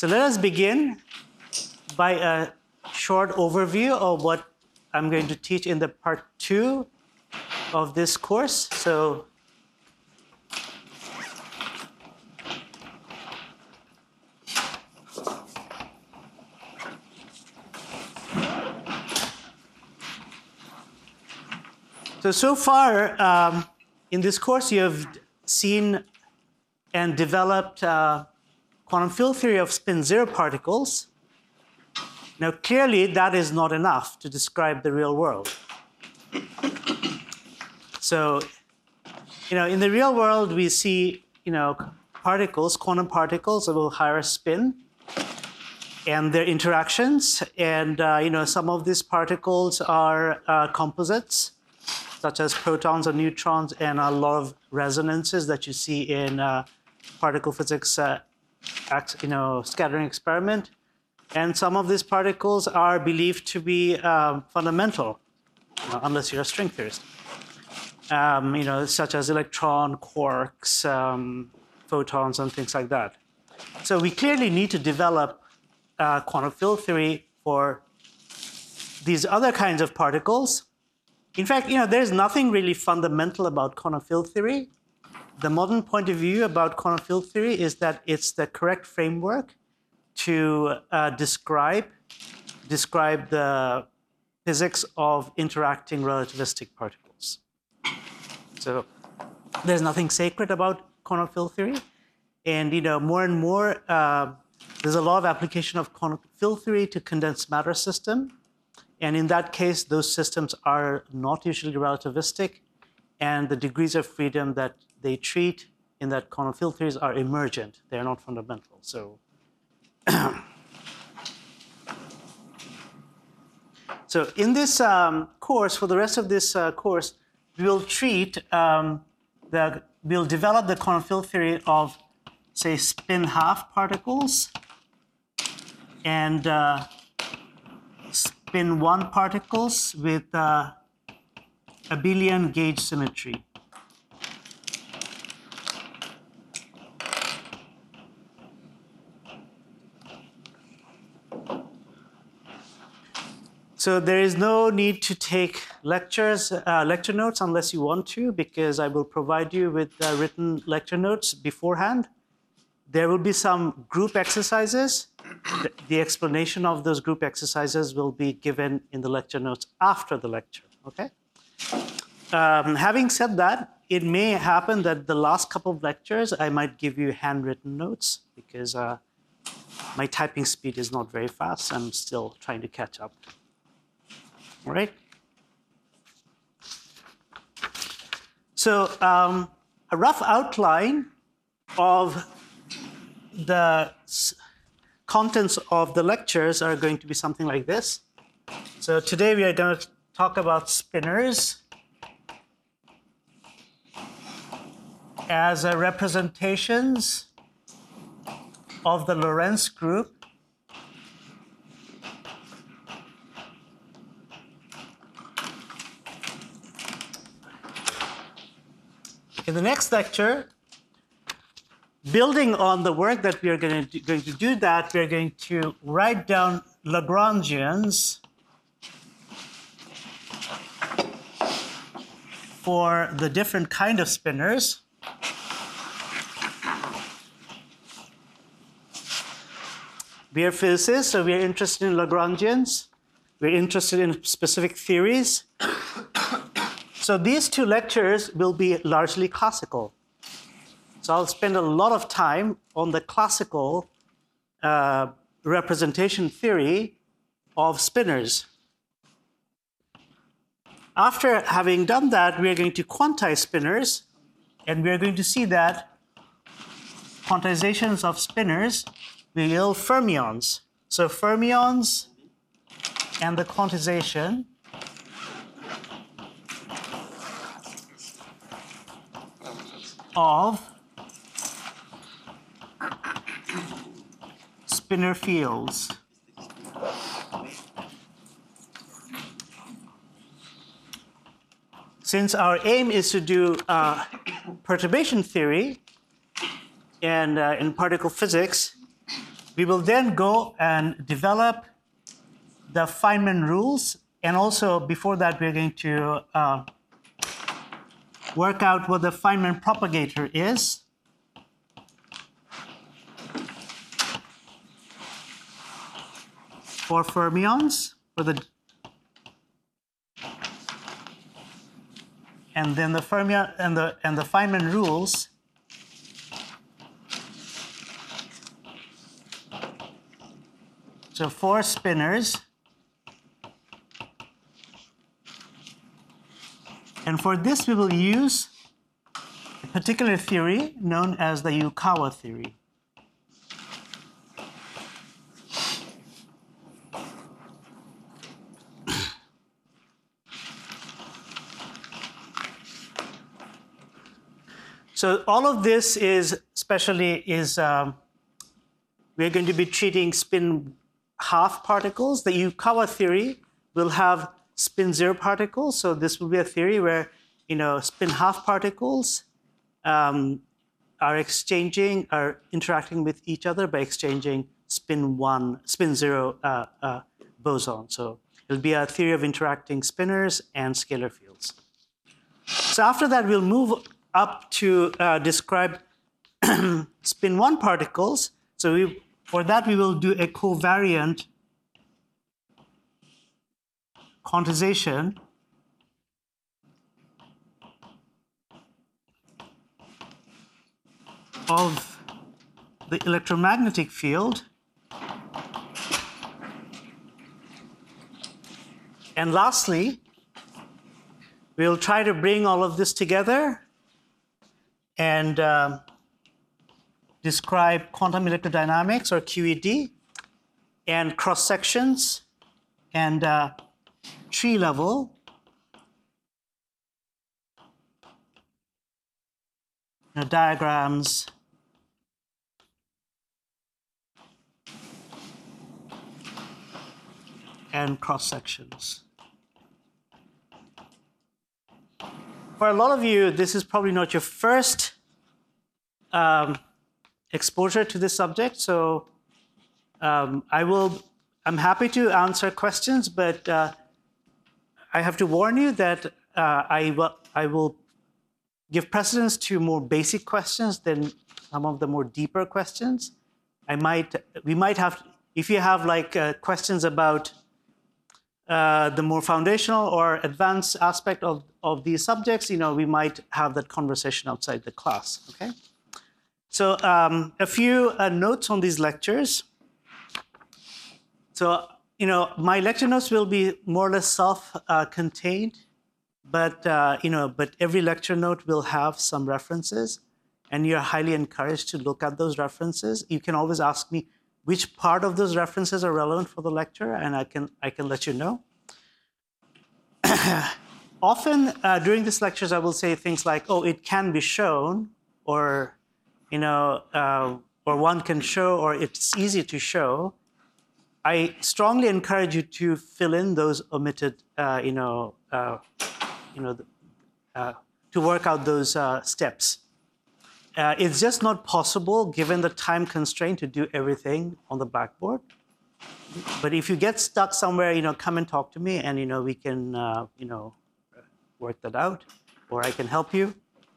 So let us begin by a short overview of what I'm going to teach in the part 2 of this course. So far in this course, you have seen and developed quantum field theory of spin zero particles. Now, clearly, that is not enough to describe the real world. So, in the real world, we see, particles, quantum particles of a higher spin, and their interactions. And, some of these particles are composites, such as protons or neutrons, and a lot of resonances that you see in particle physics, scattering experiment. And some of these particles are believed to be fundamental, unless you're a string theorist. Such as electron, quarks, photons, and things like that. So we clearly need to develop quantum field theory for these other kinds of particles. In fact, there's nothing really fundamental about quantum field theory. The modern point of view about quantum field theory is that it's the correct framework to describe the physics of interacting relativistic particles. So there's nothing sacred about quantum field theory. And more and more, there's a lot of application of quantum field theory to condensed matter system. And in that case, those systems are not usually relativistic, and the degrees of freedom that they treat in that quantum field theories are emergent. They're not fundamental. So, so in this course, for the rest of this course, we will we'll develop the quantum field theory of, say, spin half particles and spin 1 particles with abelian gauge symmetry. So there is no need to take lecture notes unless you want to, because I will provide you with written lecture notes beforehand. There will be some group exercises. The explanation of those group exercises will be given in the lecture notes after the lecture, okay? Having said that, it may happen that the last couple of lectures, I might give you handwritten notes because my typing speed is not very fast. I'm still trying to catch up. All right. So a rough outline of the contents of the lectures are going to be something like this. So today we are going to talk about spinors as representations of the Lorentz group in the next lecture, building on the work that we are going to do that, we're going to write down Lagrangians for the different kind of spinors. We are physicists, so we are interested in Lagrangians. We're interested in specific theories. So these 2 lectures will be largely classical. So I'll spend a lot of time on the classical representation theory of spinors. After having done that, we are going to quantize spinors, and we are going to see that quantizations of spinors will yield fermions. So fermions and the quantization of spinor fields. Since our aim is to do perturbation theory and in particle physics, We will then go and develop the Feynman rules. And also, before that, we're going to work out what the Feynman propagator is. For fermions, and then the fermion and the Feynman rules so for spinors. And for this, we will use a particular theory known as the Yukawa theory. So all of this is we're going to be treating spin half particles. The Yukawa theory will have spin zero particles. So this will be a theory where spin half particles are interacting with each other by exchanging spin zero boson. So it'll be a theory of interacting spinors and scalar fields. So after that, we'll move up to describe spin one particles. So for that, we will do a covariant quantization of the electromagnetic field. And lastly, we'll try to bring all of this together and describe quantum electrodynamics, or QED, and cross sections, and tree level, diagrams, and cross sections. For a lot of you, this is probably not your first exposure to this subject, so I'm happy to answer questions, but I have to warn you that I will give precedence to more basic questions than some of the more deeper questions. We might have, if you have questions about the more foundational or advanced aspect of these subjects, we might have that conversation outside the class, okay? So a few notes on these lectures. So, my lecture notes will be more or less self-contained, but every lecture note will have some references, and you're highly encouraged to look at those references. You can always ask me which part of those references are relevant for the lecture, and I can let you know. Often during these lectures, I will say things like, "Oh, it can be shown," or or one can show, or it's easy to show. I strongly encourage you to fill in those omitted, to work out those steps. It's just not possible, given the time constraint, to do everything on the blackboard. But if you get stuck somewhere, come and talk to me, and we can, work that out, or I can help you.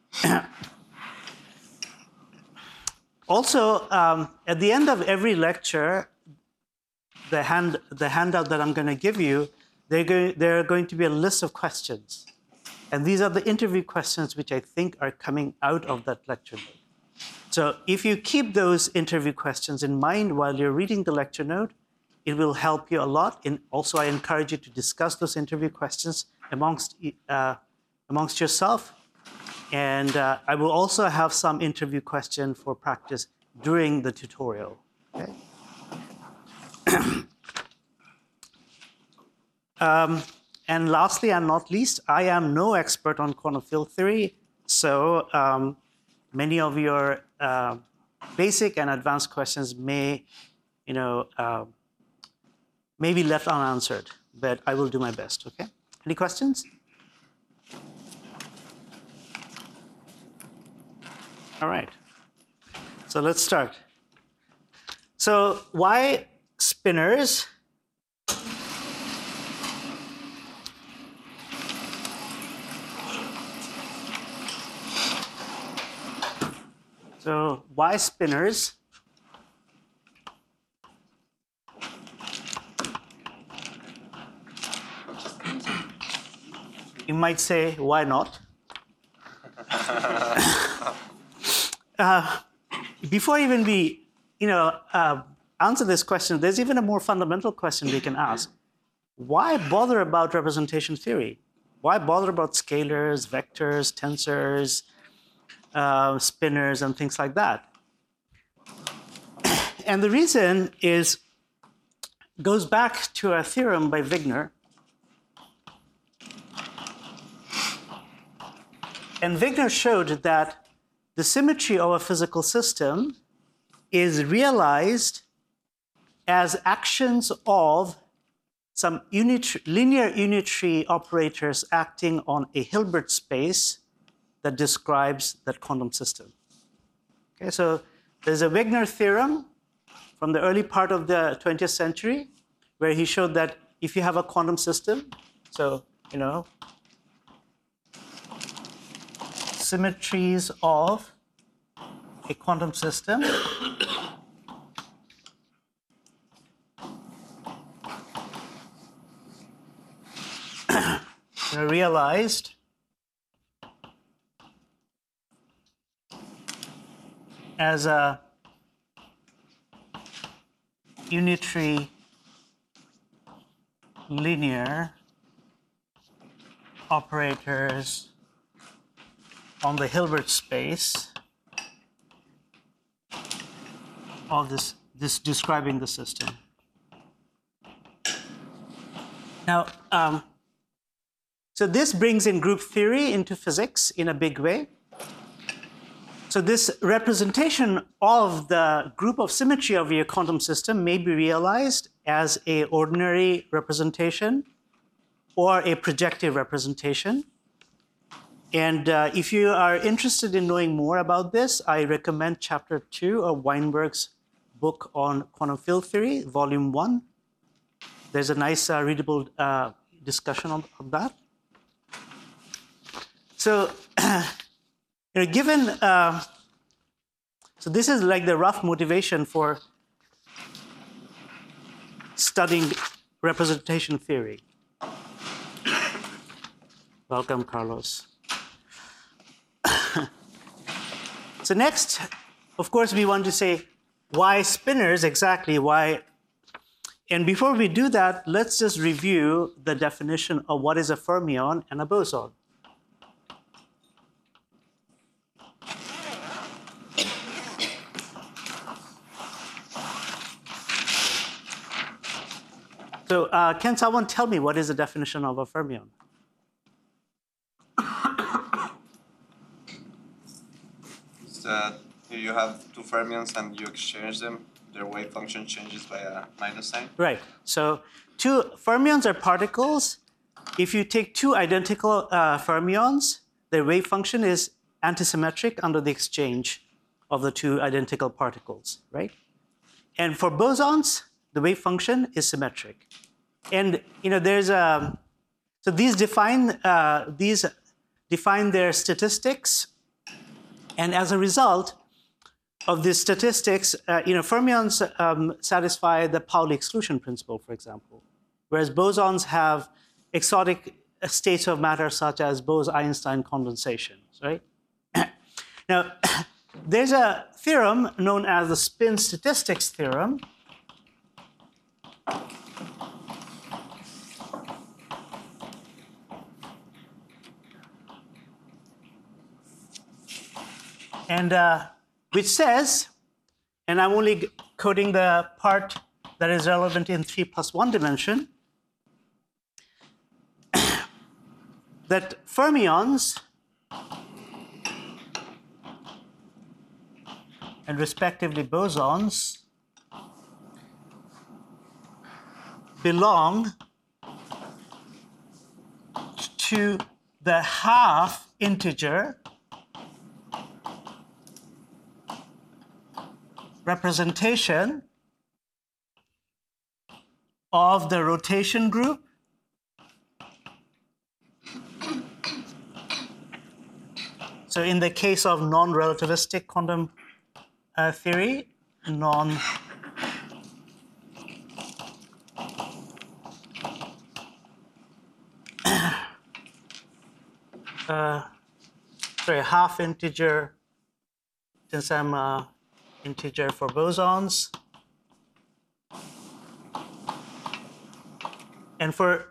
Also, at the end of every lecture, the handout that I'm going to give you, there are going to be a list of questions. And these are the interview questions which I think are coming out of that lecture note. So if you keep those interview questions in mind while you're reading the lecture note, it will help you a lot. And also, I encourage you to discuss those interview questions amongst yourself. And I will also have some interview question for practice during the tutorial. Okay? And lastly and not least, I am no expert on quantum field theory, so many of your basic and advanced questions may be left unanswered, but I will do my best, okay? Any questions? All right, so let's start. So why spinors? So why spinors? You might say, why not? Before even we, answer this question, there's even a more fundamental question we can ask. Why bother about representation theory? Why bother about scalars, vectors, tensors, spinors, and things like that? And the reason goes back to a theorem by Wigner. And Wigner showed that the symmetry of a physical system is realized as actions of some linear unitary operators acting on a Hilbert space that describes that quantum system. Okay, so there's a Wigner theorem from the early part of the 20th century where he showed that if you have a quantum system, so, symmetries of a quantum system realized as a unitary linear operators on the Hilbert space of this describing the system. Now, so this brings in group theory into physics in a big way. So this representation of the group of symmetry of your quantum system may be realized as an ordinary representation or a projective representation. And if you are interested in knowing more about this, I recommend chapter 2 of Weinberg's book on quantum field theory, volume 1. There's a nice readable discussion on that. So, so this is like the rough motivation for studying representation theory. Welcome, Carlos. So next, of course, we want to say why spinors, exactly why. And before we do that, let's just review the definition of what is a fermion and a boson. So can someone tell me what is the definition of a fermion? It's that you have two fermions and you exchange them, their wave function changes by a minus sign. Right. So two fermions are particles. If you take two identical fermions, their wave function is antisymmetric under the exchange of the two identical particles, right? And for bosons, the wave function is symmetric. And there's so these define their statistics, and as a result of these statistics, fermions satisfy the Pauli exclusion principle, for example, whereas bosons have exotic states of matter such as Bose-Einstein condensations, right? Now, there's a theorem known as the spin statistics theorem. And which says, and I'm only coding the part that is relevant in 3+1 dimension, that fermions and respectively bosons belong to the half integer representation of the rotation group so in the case of non-relativistic quantum theory, half integer, since I'm integer for bosons. And for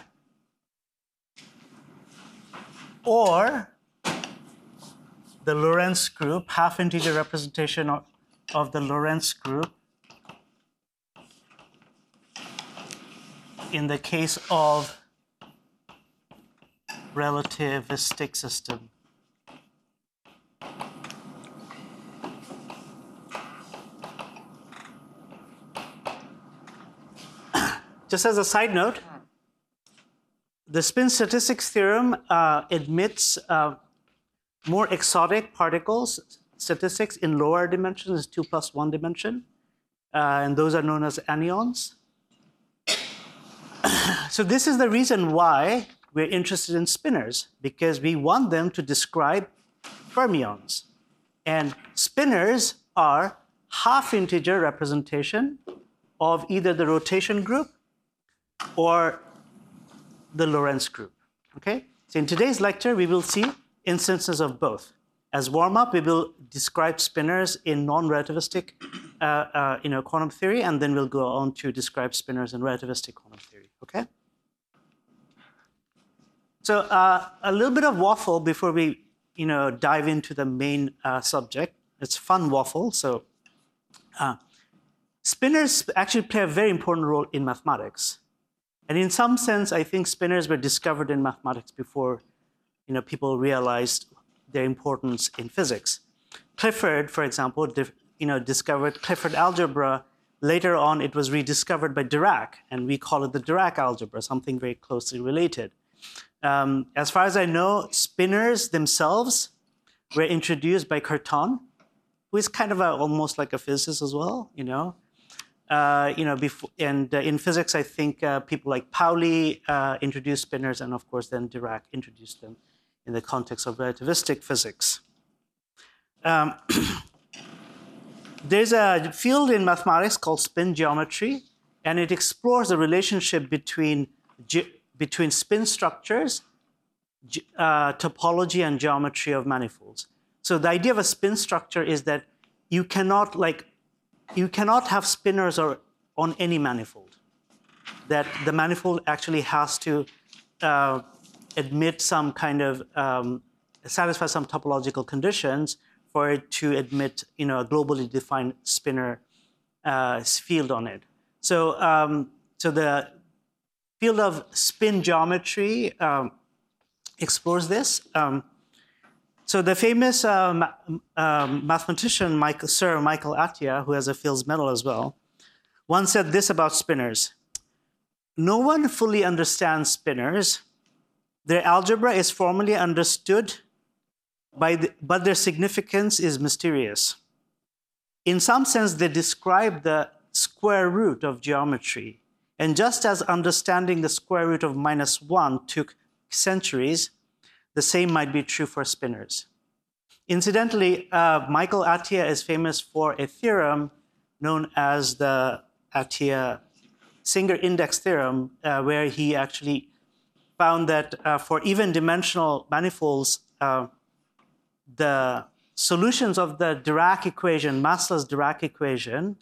or the Lorentz group, half integer representation of the Lorentz group in the case of relativistic system. Just as a side note, the spin statistics theorem admits more exotic particles statistics in lower dimensions, 2 + 1 dimension, and those are known as anyons. So this is the reason why we're interested in spinors, because we want them to describe fermions. And spinors are half integer representation of either the rotation group or the Lorentz group, okay? So in today's lecture, we will see instances of both. As warm-up, we will describe spinors in non-relativistic quantum theory, and then we'll go on to describe spinors in relativistic quantum theory, okay? So a little bit of waffle before we dive into the main subject. It's fun waffle. So spinors actually play a very important role in mathematics. And in some sense, I think spinors were discovered in mathematics before people realized their importance in physics. Clifford, for example, discovered Clifford algebra. Later on, it was rediscovered by Dirac, and we call it the Dirac algebra, something very closely related. As far as I know, spinors themselves were introduced by Cartan, who is kind of almost like a physicist as well, in physics, I think people like Pauli introduced spinors, and of course, then Dirac introduced them in the context of relativistic physics. There's a field in mathematics called spin geometry, and it explores the relationship between spin structures, topology, and geometry of manifolds. So the idea of a spin structure is that you cannot have spinors on any manifold. That the manifold actually has to admit some kind of satisfy some topological conditions for it to admit a globally defined spinor field on it. So the field of spin geometry explores this. So the famous mathematician Sir Michael Atiyah, who has a Fields Medal as well, once said this about spinors: "No one fully understands spinors. Their algebra is formally understood, but their significance is mysterious. In some sense, they describe the square root of geometry. And just as understanding the square root of -1 took centuries, the same might be true for spinors." Incidentally, Michael Atiyah is famous for a theorem known as the Atiyah-Singer index theorem, where he actually found that for even dimensional manifolds, the solutions of the Dirac equation, massless Dirac equation,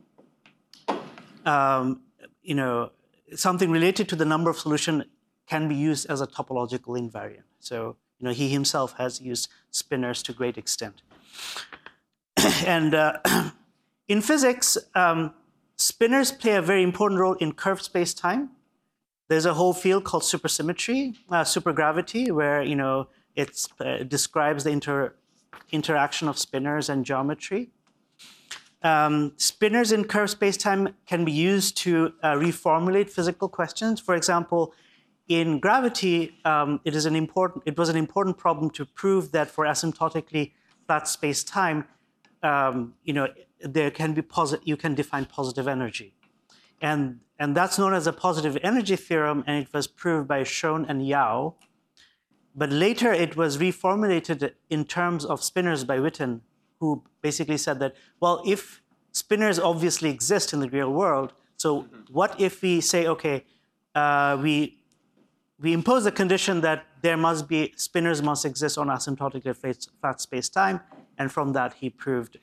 something related to the number of solutions can be used as a topological invariant. So, he himself has used spinors to great extent. And in physics, spinors play a very important role in curved space-time. There's a whole field called supersymmetry, supergravity, where it describes the interaction of spinors and geometry. Spinors in curved spacetime can be used to reformulate physical questions. For example, in gravity, it was an important problem to prove that for asymptotically flat spacetime, you can define positive energy. And that's known as a positive energy theorem, and it was proved by Schoen and Yau. But later it was reformulated in terms of spinors by Witten, who basically said that, well, if spinors obviously exist in the real world, so what if we say, okay, we impose the condition that there must be, spinors must exist on asymptotically flat space-time, and from that he proved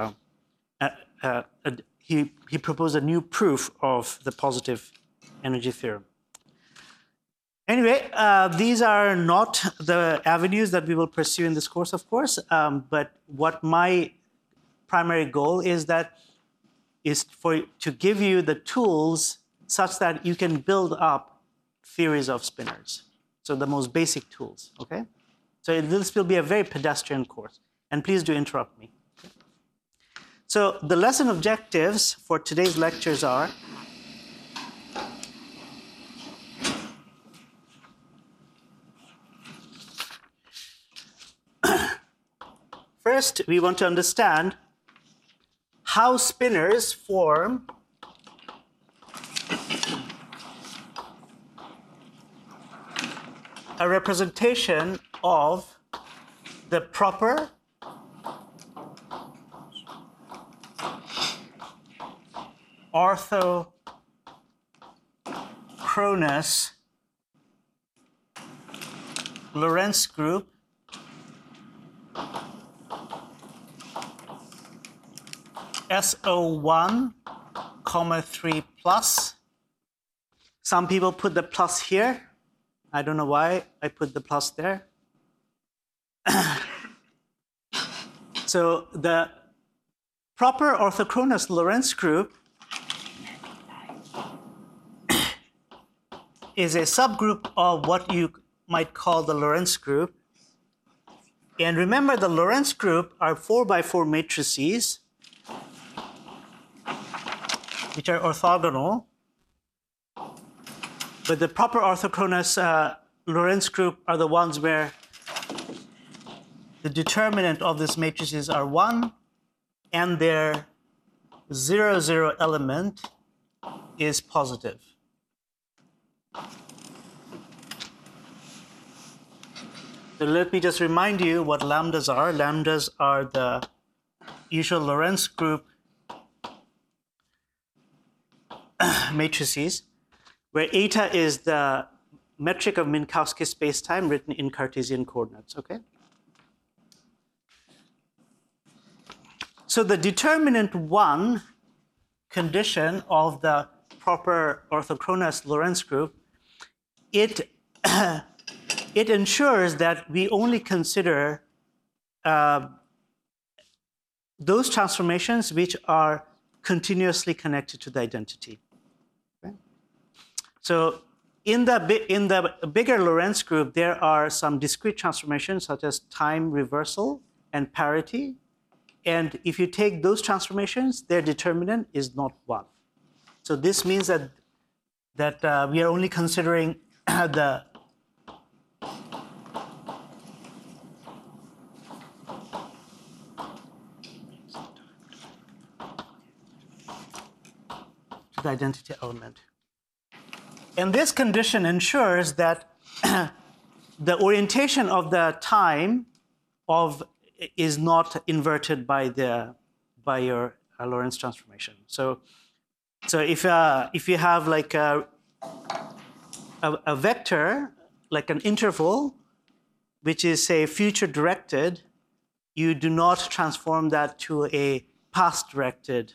he proposed a new proof of the positive energy theorem. Anyway, these are not the avenues that we will pursue in this course, of course, but what my primary goal is to give you the tools such that you can build up theories of spinors. So the most basic tools, okay? So this will be a very pedestrian course, and please do interrupt me. Okay? So the lesson objectives for today's lectures are: first, we want to understand how spinors form a representation of the proper orthochronous Lorentz group SO1, 3 plus. Some people put the plus here. I don't know why I put the plus there. So the proper orthochronous Lorentz group is a subgroup of what you might call the Lorentz group. And remember, the Lorentz group are 4x4 matrices, which are orthogonal. But the proper orthochronous Lorentz group are the ones where the determinant of these matrices are 1, and their 0, 0 element is positive. So let me just remind you what lambdas are. Lambdas are the usual Lorentz group matrices, where eta is the metric of Minkowski spacetime written in Cartesian coordinates, okay? So the determinant 1 condition of the proper orthochronous Lorentz group, it ensures that we only consider those transformations which are continuously connected to the identity. Okay? So in the bigger Lorentz group, there are some discrete transformations such as time reversal and parity. And if you take those transformations, their determinant is not 1. So this means that we are only considering the identity element. And this condition ensures that the orientation of the time is not inverted by your Lorentz transformation. So if you have like a vector, like an interval, which is, say, future directed, you do not transform that to a past directed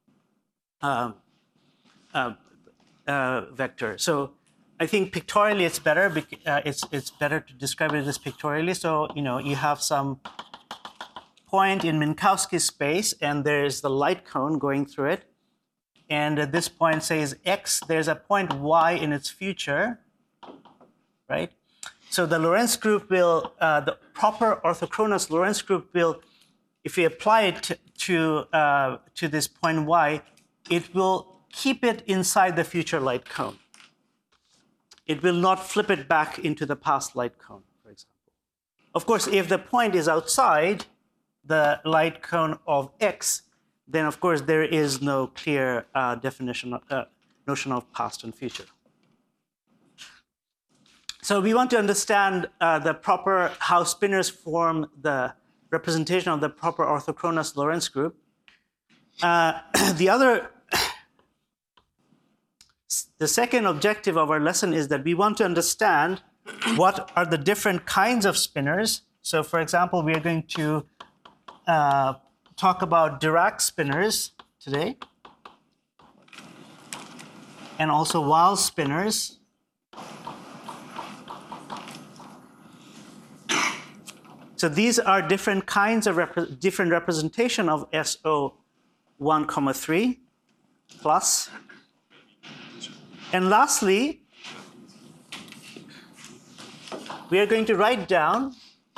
vector. So I think pictorially it's better. It's better to describe it as pictorially. So you have some point in Minkowski space, and there's the light cone going through it. And at this point says x. There's a point y in its future, right? So the Lorentz group will, the proper orthochronous Lorentz group will, if we apply it to this point y, it will keep it inside the future light cone. It will not flip it back into the past light cone, for example. Of course, if the point is outside the light cone of x, then of course there is no clear definition, notion of past and future. So we want to understand how spinors form the representation of the proper orthochronous Lorentz group. The second objective of our lesson is that we want to understand what are the different kinds of spinors. So for example, we are going to talk about Dirac spinors today, and also Weyl spinors. So these are different kinds of different representation of SO1, 3 plus. And lastly, we are going to write down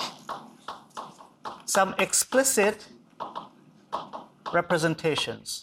some explicit representations.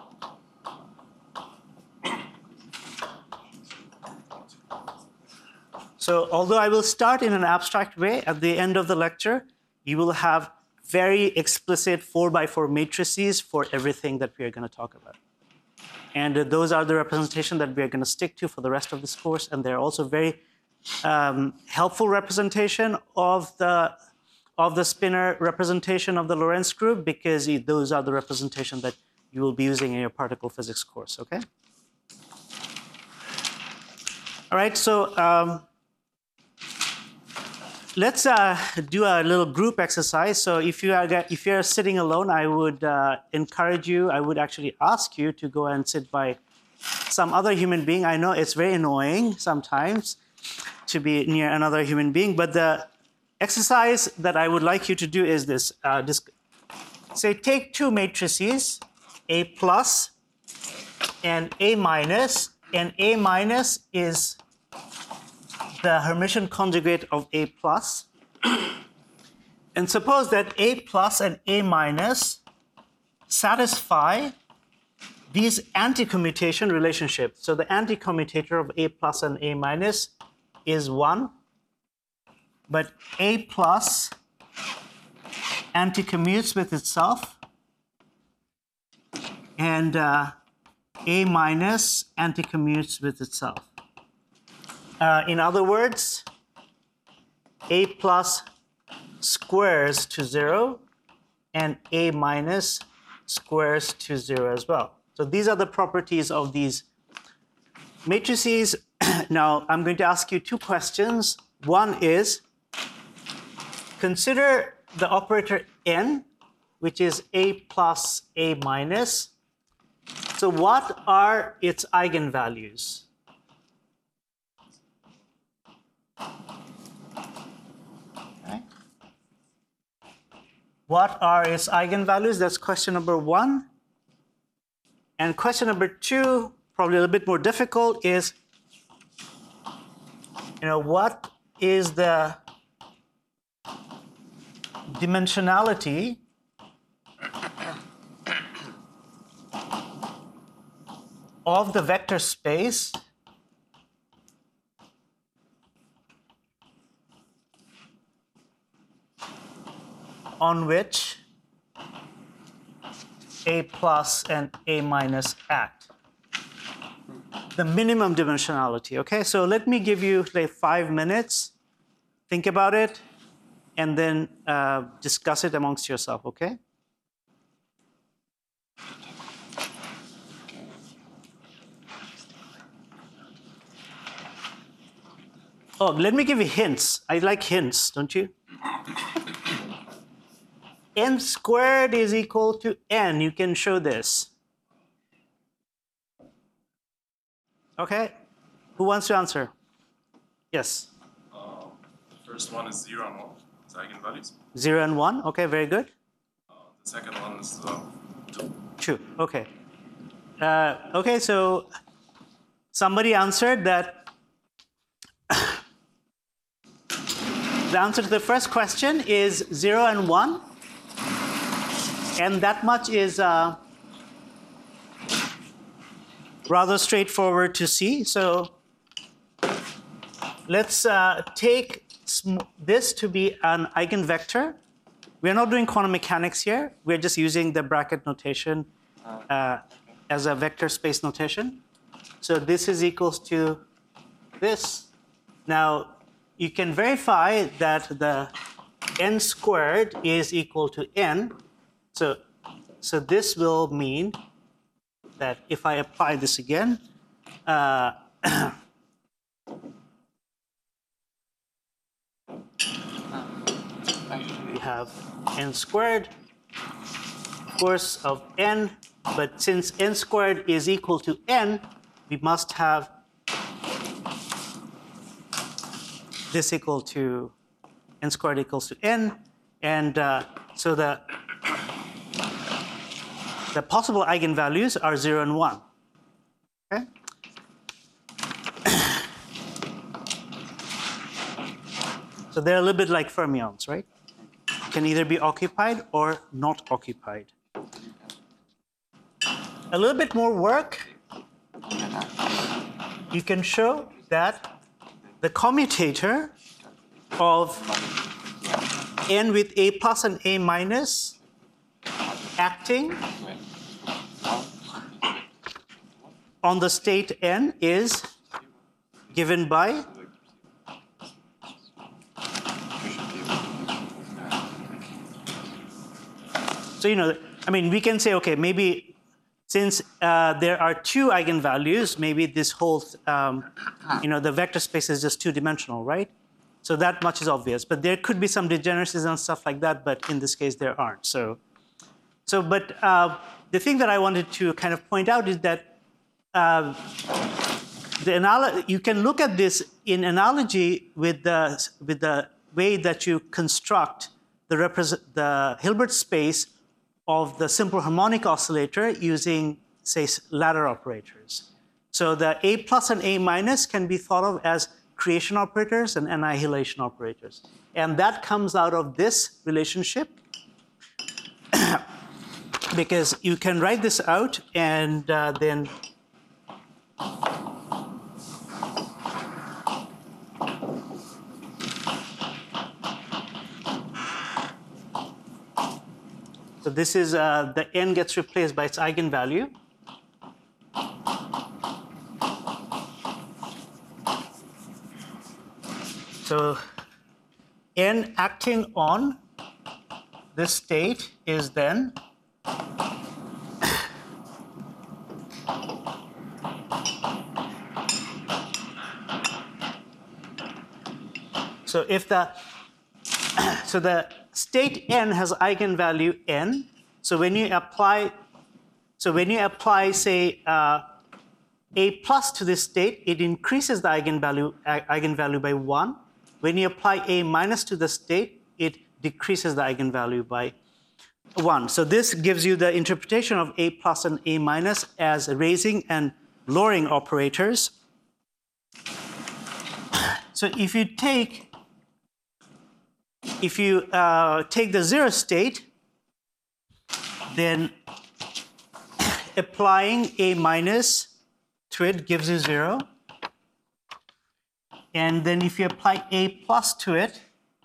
So although I will start in an abstract way, at the end of the lecture, you will have very explicit 4x4 matrices for everything that we are going to talk about. And those are the representation that we are going to stick to for the rest of this course. And they're also very helpful representation of the spinor representation of the Lorentz group, because those are the representation that you will be using in your particle physics course, okay? All right, so let's do a little group exercise. So if you're sitting alone, I would encourage you, I would actually ask you to go and sit by some other human being. I know it's very annoying sometimes to be near another human being, but the exercise that I would like you to do is this. Say take two matrices, A plus and A minus, and A minus is the Hermitian conjugate of A plus. And suppose that A plus and A minus satisfy these anti-commutation relationships. So the anti-commutator of A plus and A minus is 1, but A plus anti-commutes with itself, and A minus anti-commutes with itself. In other words, A plus squares to 0, and A minus squares to 0 as well. So these are the properties of these matrices. Now, I'm going to ask you two questions. One is, consider the operator n, which is A plus A minus. So what are its eigenvalues? Okay. What are its eigenvalues? That's question number one. And question number two, probably a little bit more difficult, is, what is the dimensionality of the vector space on which A plus and A minus act? The minimum dimensionality, okay? So let me give you like 5 minutes. Think about it, and then discuss it amongst yourself, okay? Oh, let me give you hints. I like hints, don't you? N squared is equal to n. You can show this. Okay, who wants to answer? Yes. The first one is 0 and 1, it's eigenvalues. 0 and 1, okay, very good. The second one is 2. 2, okay. Okay, so somebody answered that. The answer to the first question is 0 and 1. And that much is rather straightforward to see. So let's take this to be an eigenvector. We're not doing quantum mechanics here. We're just using the bracket notation as a vector space notation. So this is equals to this. Now, you can verify that the n squared is equal to n. So this will mean that if I apply this again, we have n squared, of course, of n, but since n squared is equal to n, we must have this equal to n squared equals to n, and so the possible eigenvalues are 0 and 1. Okay? So they're a little bit like fermions, right? Can either be occupied or not occupied. A little bit more work. You can show that the commutator of n with a plus and a minus acting on the state n is given by so, I mean, we can say, okay, maybe since there are two eigenvalues, maybe this whole, the vector space is just two-dimensional, right? So that much is obvious. But there could be some degeneracies and stuff like that, but in this case, there aren't. But the thing that I wanted to kind of point out is that you can look at this in analogy with the way that you construct the Hilbert space of the simple harmonic oscillator using, say, ladder operators. So the a plus and a minus can be thought of as creation operators and annihilation operators. And that comes out of this relationship because you can write this out and then so this is the n gets replaced by its eigenvalue. So n acting on this state is then so if the state n has eigenvalue n. So when you apply, say, a plus to this state, it increases the eigenvalue by 1. When you apply a minus to the state, it decreases the eigenvalue by 1. So this gives you the interpretation of a plus and a minus as raising and lowering operators. So if you take the 0 state, then applying a minus to it gives you 0. And then if you apply a plus to it,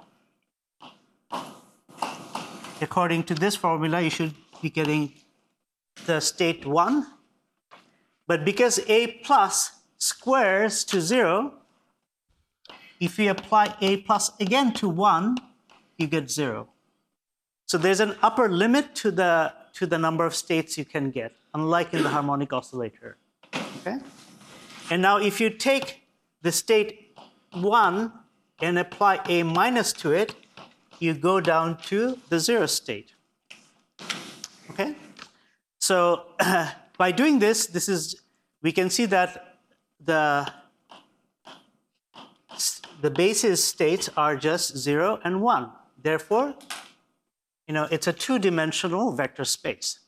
according to this formula, you should be getting the state 1. But because a plus squares to 0, if you apply a plus again to 1, you get 0. So there's an upper limit to the number of states you can get, unlike in the harmonic oscillator. Okay? And now if you take the state 1 and apply a minus to it, you go down to the 0 state. Okay? So by doing this, we can see that the basis states are just 0 and 1. Therefore, it's a two-dimensional vector space.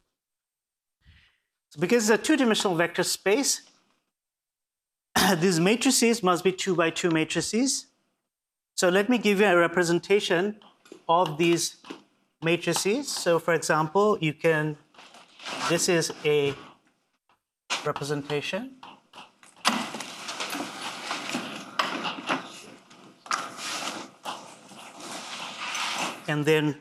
So because it's a two-dimensional vector space, these matrices must be 2 by 2 matrices. So let me give you a representation of these matrices. So for example, this is a representation. And then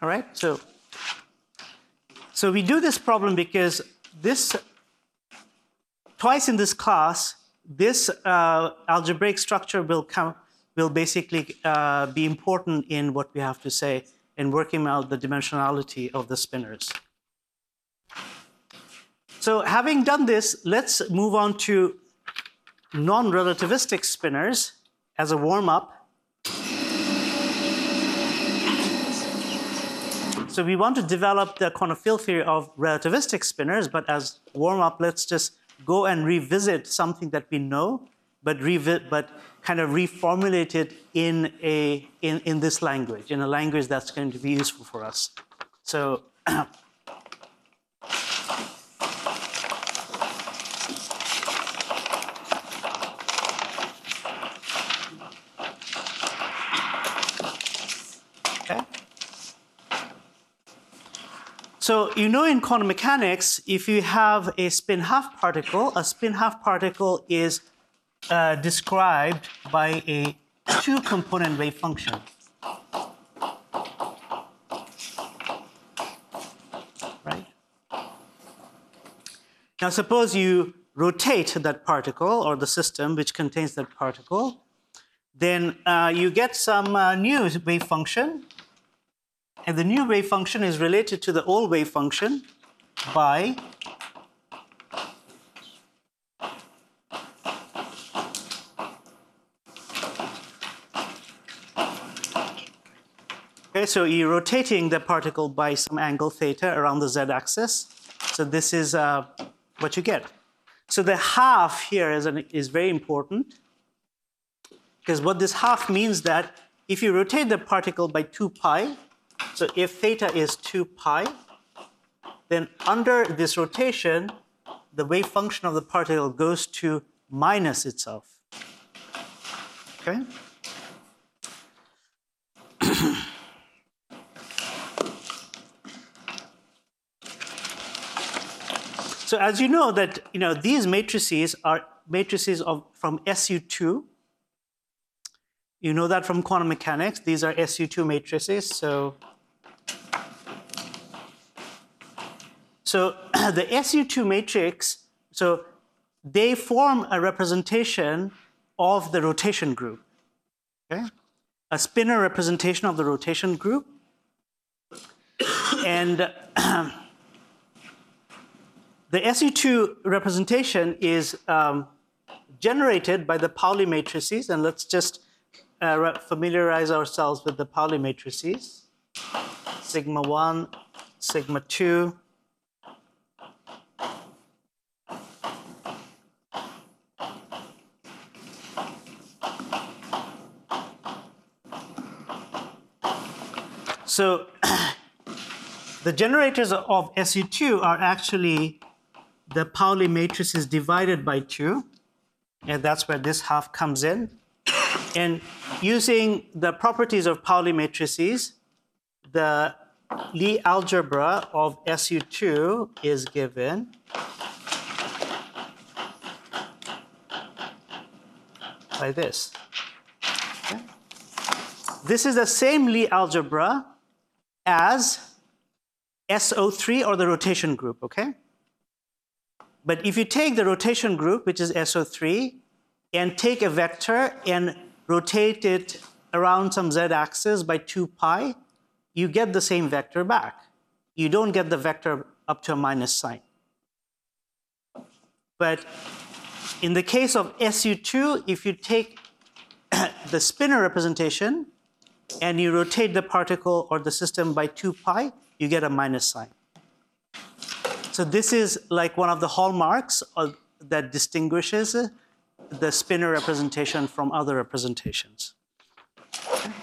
All right, so we do this problem because twice in this class, this algebraic structure will basically be important in what we have to say in working out the dimensionality of the spinors. So having done this, let's move on to non-relativistic spinors as a warm-up. So we want to develop the quantum field theory of relativistic spinors, but as warm-up, let's just go and revisit something that we know, but kind of reformulate it in this language, in a language that's going to be useful for us. So so you know in quantum mechanics, if you have a spin-half particle is described by a two-component wave function. Right? Now suppose you rotate that particle or the system which contains that particle, then you get some new wave function. And the new wave function is related to the old wave function by okay, so you're rotating the particle by some angle theta around the z-axis. So this is what you get. So the half here is very important, because what this half means that if you rotate the particle by 2 pi, so if theta is 2 pi, then under this rotation, the wave function of the particle goes to minus itself. Okay? So as you know that these matrices are matrices from SU2. You know that from quantum mechanics. These are SU2 matrices. So the SU2 matrix, so they form a representation of the rotation group. Okay? A spinor representation of the rotation group. And the SU2 representation is generated by the Pauli matrices, and let's just familiarize ourselves with the Pauli matrices. Sigma 1, sigma 2. So the generators of SU2 are actually the Pauli matrices divided by 2, and that's where this half comes in. And using the properties of Pauli matrices, the Lie algebra of SU2 is given by this. Okay? This is the same Lie algebra as SO3 or the rotation group, okay? But if you take the rotation group, which is SO3, and take a vector and rotate it around some z-axis by 2 pi, you get the same vector back. You don't get the vector up to a minus sign. But in the case of SU2, if you take the spinor representation and you rotate the particle or the system by 2 pi, you get a minus sign. So this is like one of the hallmarks that distinguishes the spinor representation from other representations. Okay.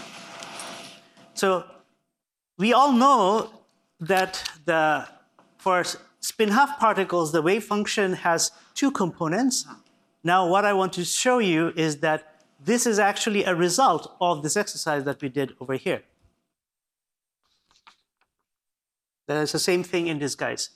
So we all know that for spin-half particles, the wave function has 2 components. Now what I want to show you is that this is actually a result of this exercise that we did over here. There's the same thing in disguise.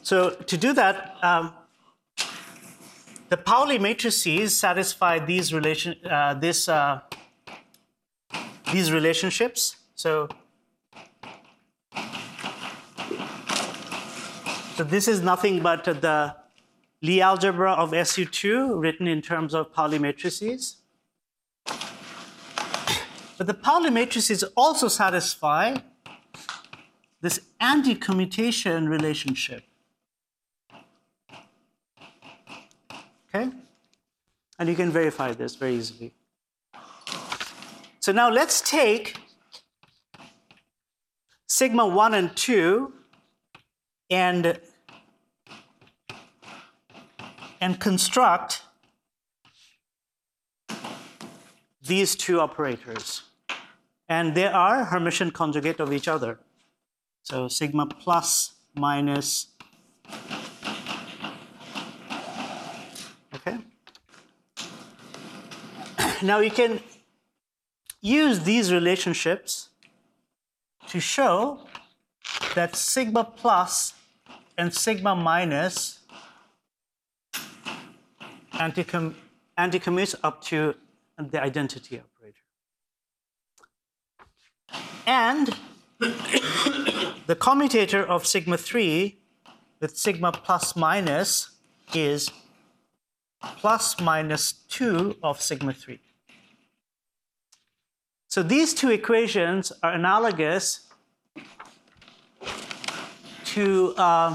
So to do that, the Pauli matrices satisfy these relationships. So this is nothing but the Lie algebra of SU2 written in terms of Pauli matrices. But the Pauli matrices also satisfy this anti-commutation relationship. Okay? And you can verify this very easily. So now let's take sigma 1 and 2 and construct these two operators. And they are Hermitian conjugate of each other. So sigma plus minus. Okay. Now you can use these relationships to show that sigma plus and sigma minus anticommutes up to the identity operator. And the commutator of sigma 3 with sigma plus minus is plus minus 2 of sigma 3. So these two equations are analogous to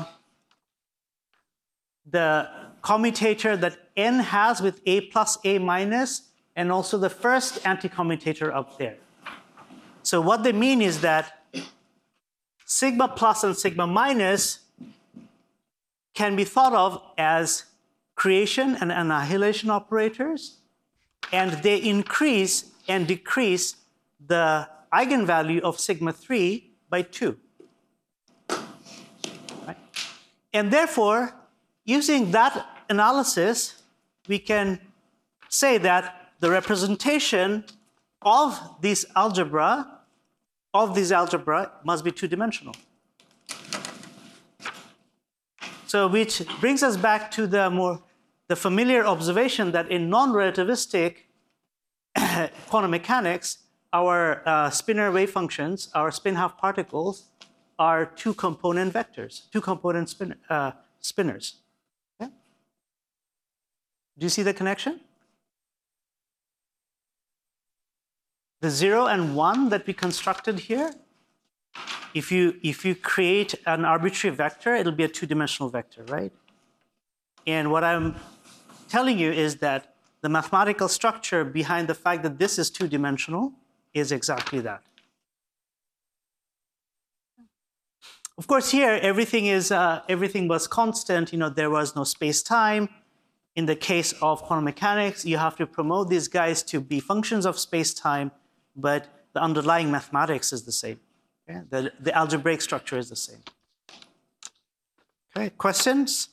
the commutator that n has with a plus a minus, and also the first anticommutator up there. So what they mean is that sigma plus and sigma minus can be thought of as creation and annihilation operators, and they increase and decrease the eigenvalue of sigma 3 by 2. Right? And therefore, using that analysis, we can say that the representation of this algebra must be two-dimensional. So which brings us back to the familiar observation that in non-relativistic quantum mechanics, our spinor wave functions, our spin-half particles, are two-component vectors, two-component spinors. Okay? Do you see the connection? The 0 and 1 that we constructed here, if you create an arbitrary vector, it'll be a two-dimensional vector, right? And what I'm telling you is that the mathematical structure behind the fact that this is two-dimensional is exactly that. Of course, here everything was constant. You know, there was no space-time. In the case of quantum mechanics, you have to promote these guys to be functions of space-time, but the underlying mathematics is the same. Okay? The algebraic structure is the same. Okay, questions?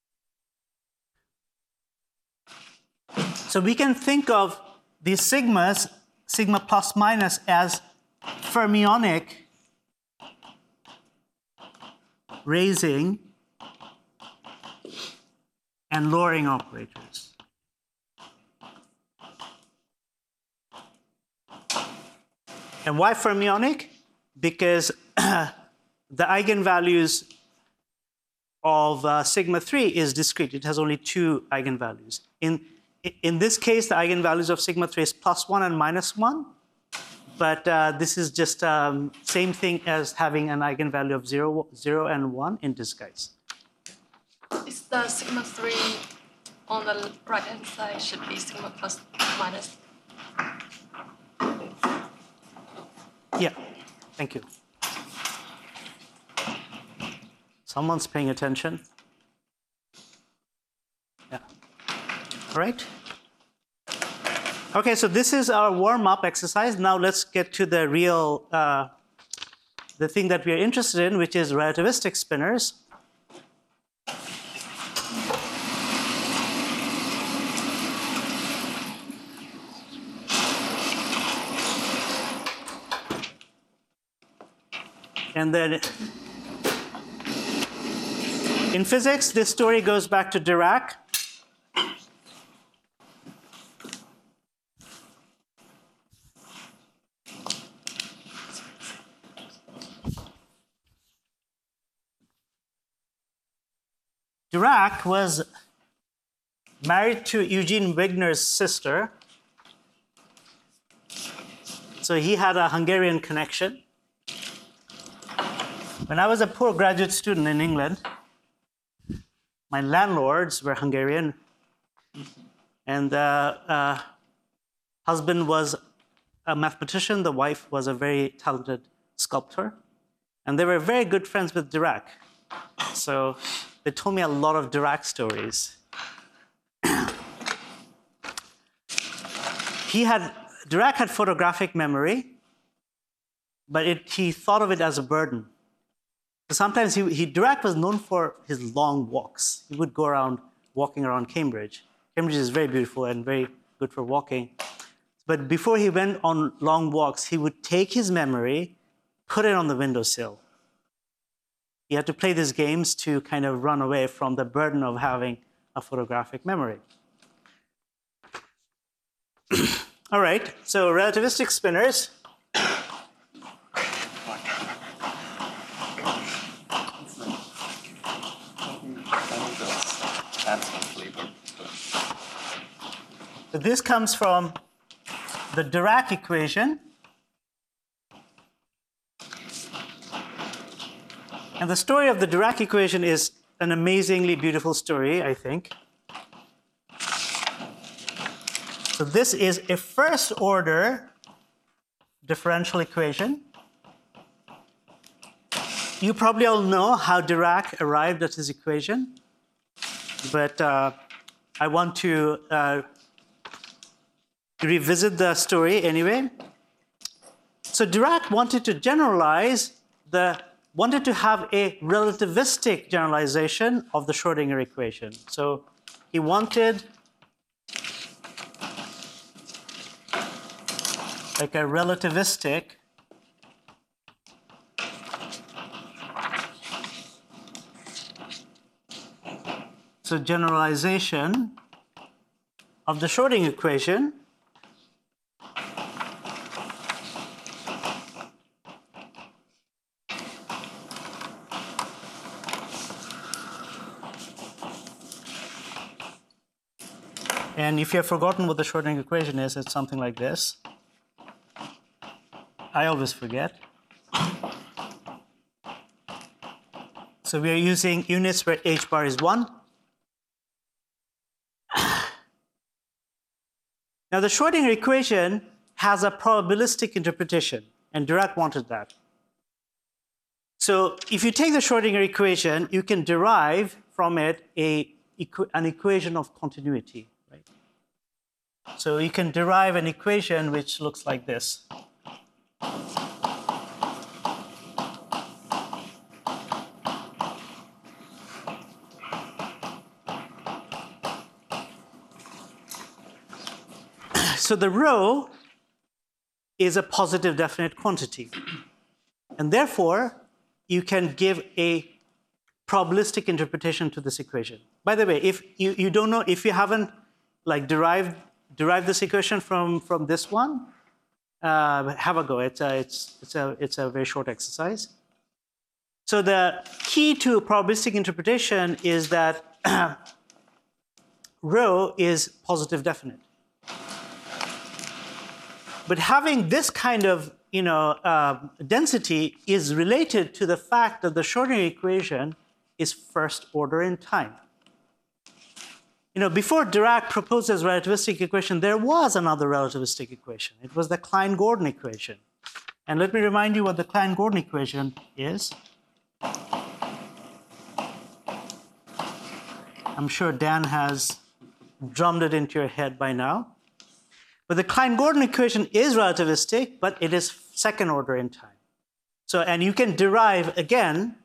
So we can think of these sigmas, sigma plus minus, as fermionic raising and lowering operators. And why fermionic? Because the eigenvalues of sigma 3 is discrete. It has only two eigenvalues. In this case, the eigenvalues of sigma 3 is +1 and -1. But this is just same thing as having an eigenvalue of 0 and 1 in disguise. Is the sigma 3 on the right-hand side should be sigma plus minus? Yeah, thank you. Someone's paying attention. Yeah. All right. Okay, so this is our warm-up exercise. Now let's get to the real, the thing that we are interested in, which is relativistic spinors. And then In physics, this story goes back to Dirac. Dirac was married to Eugene Wigner's sister. So he had a Hungarian connection. When I was a poor graduate student in England, my landlords were Hungarian, and the husband was a mathematician, the wife was a very talented sculptor, and they were very good friends with Dirac. So they told me a lot of Dirac stories. Dirac had photographic memory, but he thought of it as a burden. So sometimes Dirac was known for his long walks. He would go around walking around Cambridge. Cambridge is very beautiful and very good for walking. But before he went on long walks, he would take his memory, put it on the windowsill. He had to play these games to kind of run away from the burden of having a photographic memory. All right, so relativistic spinners. So this comes from the Dirac equation. And the story of the Dirac equation is an amazingly beautiful story, I think. So this is a first-order differential equation. You probably all know how Dirac arrived at his equation, but I want to revisit the story anyway. So Dirac wanted to wanted to have a relativistic generalization of the Schrödinger equation. So he wanted like a relativistic generalization of the Schrödinger equation and if you have forgotten what the Schrödinger equation is, it's something like this. I always forget. So we are using units where h bar is 1. Now the Schrödinger equation has a probabilistic interpretation, and Dirac wanted that. So if you take the Schrödinger equation, you can derive from it an equation of continuity, right? So you can derive an equation which looks like this. So the rho is a positive definite quantity. And therefore, you can give a probabilistic interpretation to this equation. By the way, if you don't know, if you haven't like derived this equation from this one, have a go. It's a very short exercise. So the key to probabilistic interpretation is that rho is positive definite. But having this kind of density is related to the fact that the Schrödinger equation is first order in time. Before Dirac proposed his relativistic equation, there was another relativistic equation. It was the Klein-Gordon equation. And let me remind you what the Klein-Gordon equation is. I'm sure Dan has drummed it into your head by now. But the Klein-Gordon equation is relativistic, but it is second order in time. So, and you can derive, again,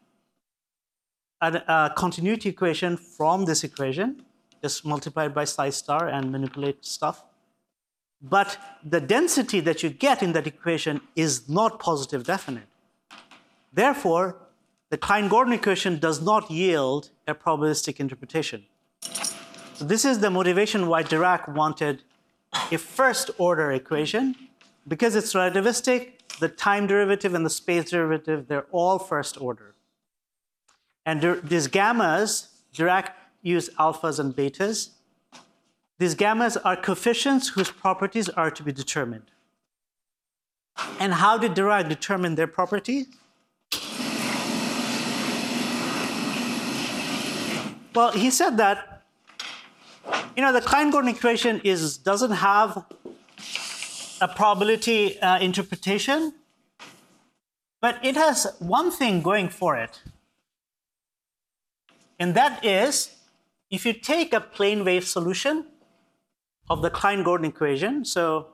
a continuity equation from this equation, just multiplied by psi star and manipulate stuff. But the density that you get in that equation is not positive definite. Therefore, the Klein-Gordon equation does not yield a probabilistic interpretation. So this is the motivation why Dirac wanted a first-order equation. Because it's relativistic, the time derivative and the space derivative, they're all first order. And these gammas, Dirac used alphas and betas. These gammas are coefficients whose properties are to be determined. And how did Dirac determine their properties? Well, he said that, the Klein-Gordon equation doesn't have a probability interpretation, but it has one thing going for it. And that is, if you take a plane wave solution of the Klein-Gordon equation, so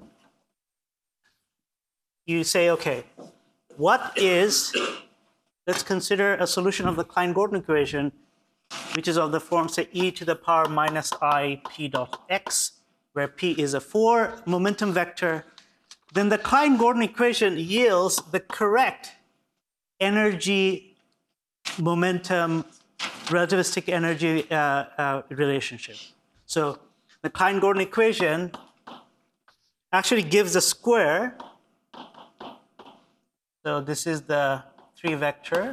you say, okay, let's consider a solution of the Klein-Gordon equation, which is of the form, say, e to the power minus I p dot x, where p is a 4 momentum vector, then the Klein-Gordon equation yields the correct energy momentum relativistic energy relationship. So the Klein-Gordon equation actually gives a square. So this is the 3 vector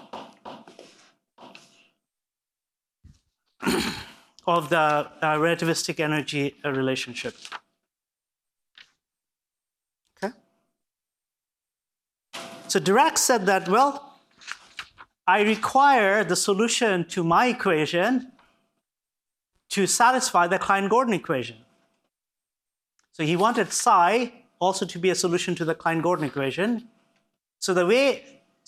of the relativistic energy relationship. Okay. So Dirac said that, well, I require the solution to my equation to satisfy the Klein-Gordon equation. So he wanted psi also to be a solution to the Klein-Gordon equation. So the way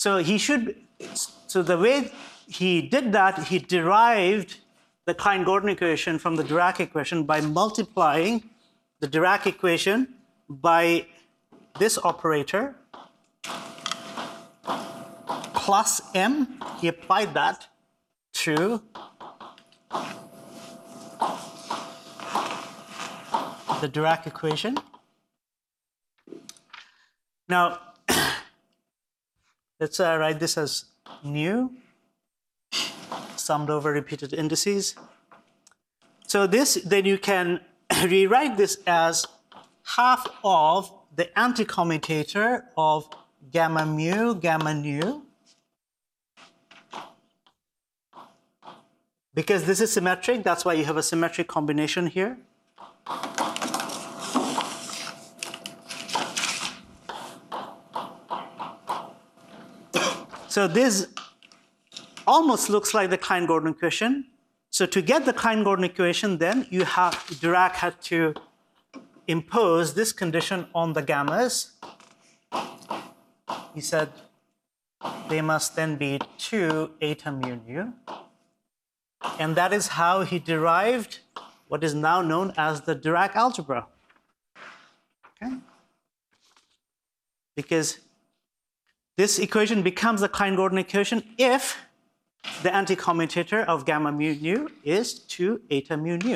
he did that, he derived the Klein-Gordon equation from the Dirac equation by multiplying the Dirac equation by this operator plus m. He applied that to the Dirac equation. Now, let's write this as nu, summed over repeated indices. So this, then you can rewrite this as half of the anticommutator of gamma mu, gamma nu. Because this is symmetric, that's why you have a symmetric combination here. So this almost looks like the Klein-Gordon equation. So to get the Klein-Gordon equation, then Dirac had to impose this condition on the gammas. He said they must then be 2 eta mu nu. And that is how he derived what is now known as the Dirac algebra. Okay? Because this equation becomes the Klein-Gordon equation if the anticommutator of gamma mu nu is 2 eta mu nu.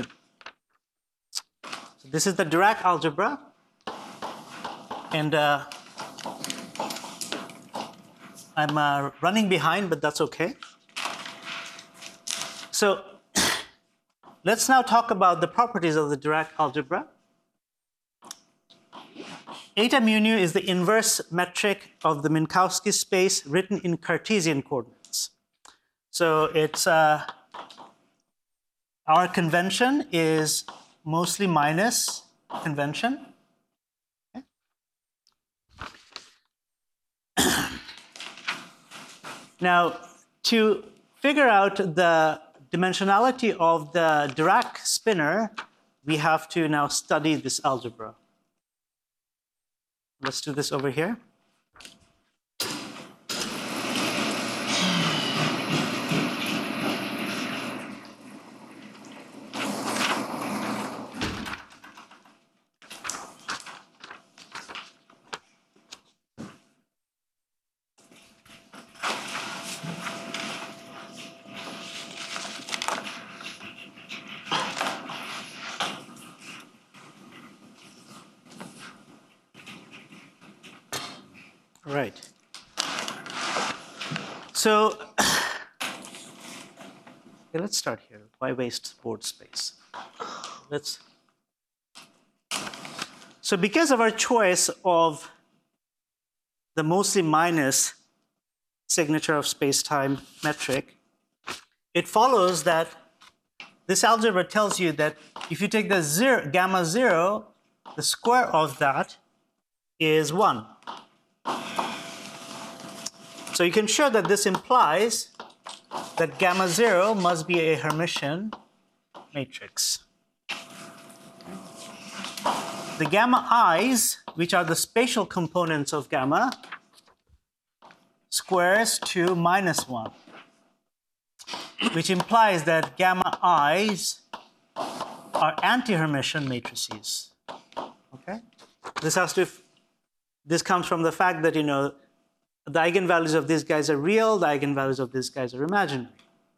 So this is the Dirac algebra. And I'm running behind, but that's okay. So let's now talk about the properties of the Dirac algebra. Eta mu nu is the inverse metric of the Minkowski space written in Cartesian coordinates. So it's our convention is mostly minus convention. Okay. Now, to figure out the dimensionality of the Dirac spinor, we have to now study this algebra. Let's do this over here. Right. So okay, let's start here. Why waste board space? So because of our choice of the mostly minus signature of space-time metric, it follows that this algebra tells you that if you take the gamma 0, the square of that is 1. So you can show that this implies that gamma 0 must be a Hermitian matrix. The gamma i's, which are the spatial components of gamma, squares to -1, which implies that gamma i's are anti-Hermitian matrices. Okay? This comes from the fact that, you know, the eigenvalues of these guys are real, the eigenvalues of these guys are imaginary.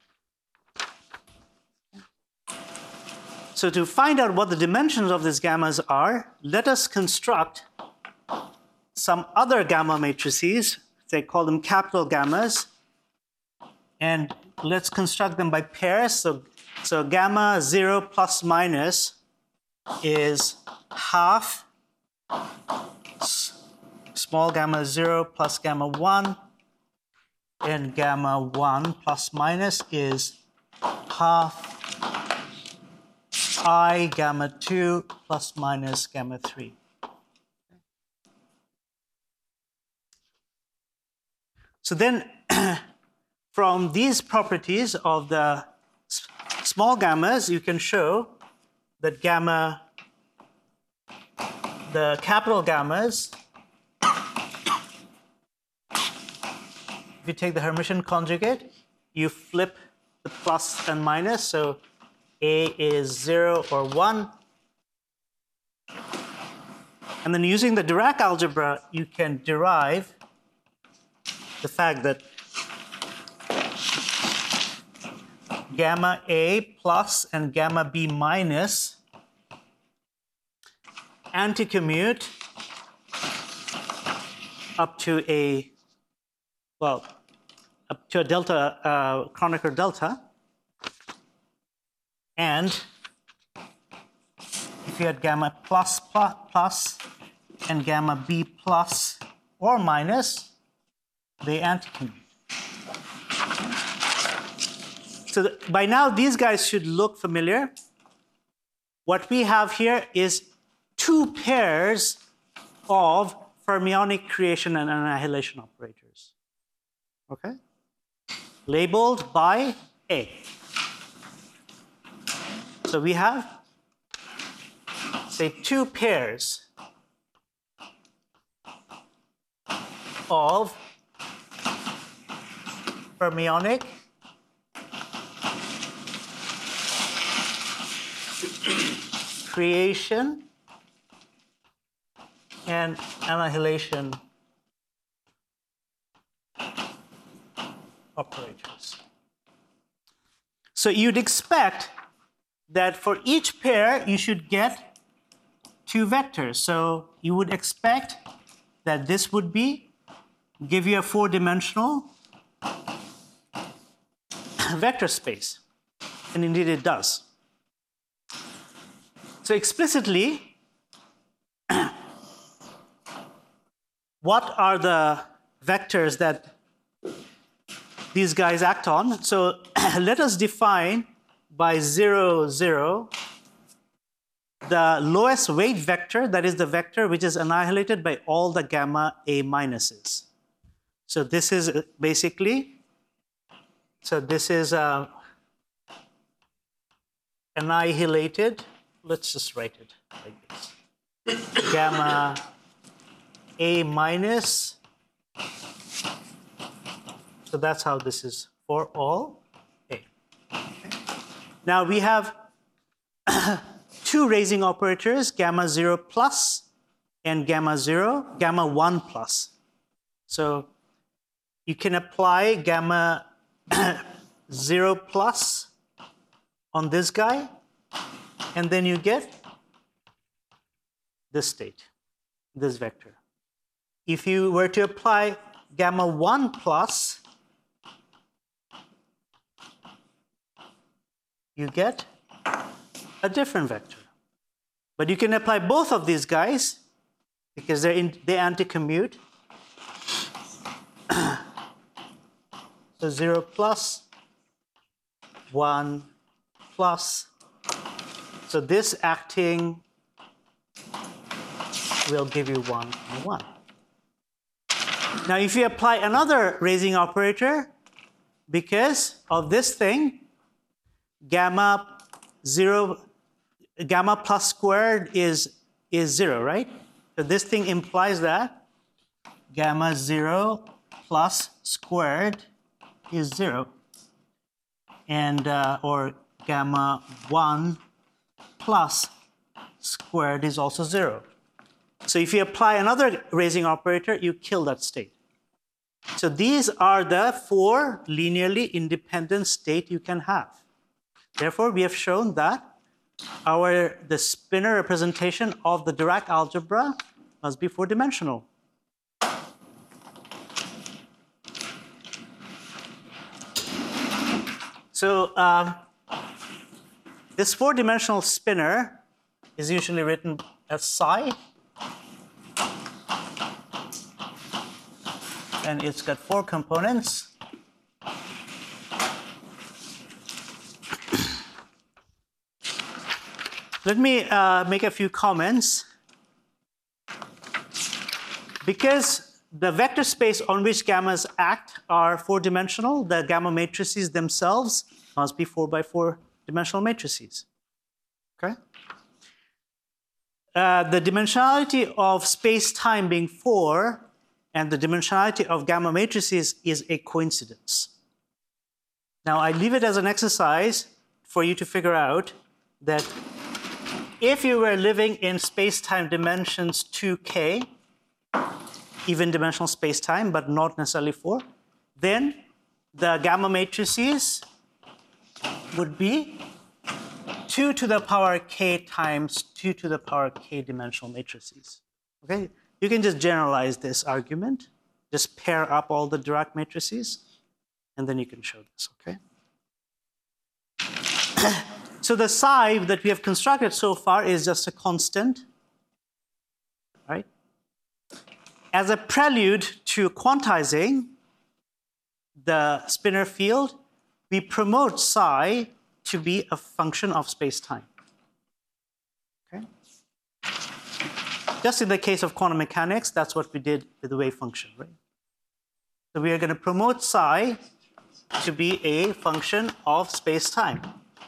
So to find out what the dimensions of these gammas are, let us construct some other gamma matrices. They call them capital gammas. And let's construct them by pairs. So gamma 0 plus minus is half small gamma 0 plus gamma 1. And gamma 1 plus minus is half I gamma 2 plus minus gamma 3. So then, from these properties of the small gammas, you can show that the capital gammas, if you take the Hermitian conjugate, you flip the plus and minus, so A is 0 or 1. And then using the Dirac algebra, you can derive the fact that gamma A plus and gamma B minus anticommute up to a delta, Kronecker delta. And if you had gamma plus and gamma B plus or minus, they anticommute. So by now, these guys should look familiar. What we have here is two pairs of fermionic creation and annihilation operators. Okay? Labeled by A. So we have, say, two pairs of fermionic creation and annihilation operators. So you'd expect that for each pair, you should get two vectors. So you would expect that this would give you a four-dimensional vector space. And indeed it does. So explicitly, what are the vectors that these guys act on? So let us define by 0, 0, the lowest weight vector, that is the vector which is annihilated by all the gamma A minuses. So this is basically, annihilated, let's just write it like this. Gamma A minus, so that's how this is for all A. Now we have two raising operators, gamma 0 plus and gamma 1 plus. So you can apply gamma 0 plus on this guy, and then you get this state, this vector. If you were to apply gamma 1 plus you get a different vector. But you can apply both of these guys because they anti-commute. So 0 plus, 1 plus. So this acting will give you 1 and 1. Now, if you apply another raising operator, because of this thing, gamma plus squared is 0, right? So this thing implies that gamma 0 plus squared is 0. And, or gamma 1 plus squared is also 0. So if you apply another raising operator, you kill that state. So these are the 4 linearly independent states you can have. Therefore, we have shown that the spinor representation of the Dirac algebra must be 4-dimensional. So this 4-dimensional spinor is usually written as psi. And it's got 4 components. Let me make a few comments. Because the vector space on which gammas act are 4-dimensional, the gamma matrices themselves must be 4 by 4-dimensional matrices. Okay? The dimensionality of space-time being 4 and the dimensionality of gamma matrices is a coincidence. Now, I leave it as an exercise for you to figure out that if you were living in space-time dimensions 2k, even dimensional space-time, but not necessarily 4, then the gamma matrices would be 2 to the power k times 2 to the power k dimensional matrices. Okay? You can just generalize this argument. Just pair up all the Dirac matrices, and then you can show this, okay? So the psi that we have constructed so far is just a constant, right? As a prelude to quantizing the spinor field, we promote psi to be a function of space-time. Okay? Just in the case of quantum mechanics, that's what we did with the wave function, right? So we are going to promote psi to be a function of space-time.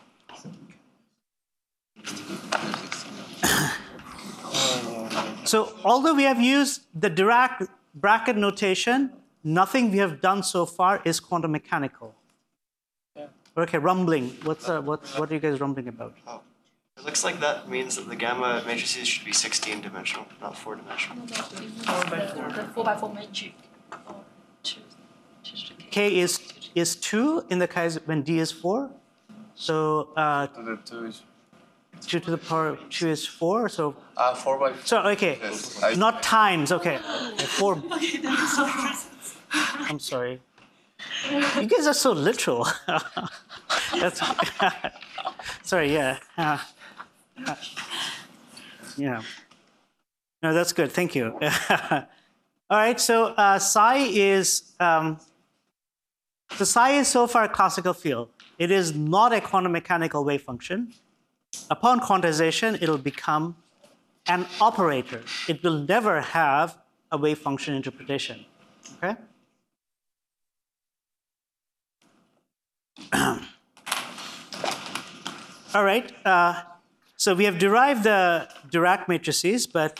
So although we have used the Dirac bracket notation, nothing we have done so far is quantum mechanical. Okay, rumbling. What are you guys rumbling about? Oh. It looks like that means that the gamma matrices should be 16-dimensional, not 4-dimensional. The 4 by 4 matrix. K is 2 in the case when D is 4. So 2 to the power 2 is 4. So 4 by 4. So okay, Yes. not times. Okay, 4. I'm sorry. You guys are so literal. That's sorry. Yeah. Yeah. No, that's good. Thank you. All right. So psi is so far a classical field. It is not a quantum mechanical wave function. Upon quantization, it'll become an operator. It will never have a wave function interpretation. Okay. All right. So we have derived the Dirac matrices, but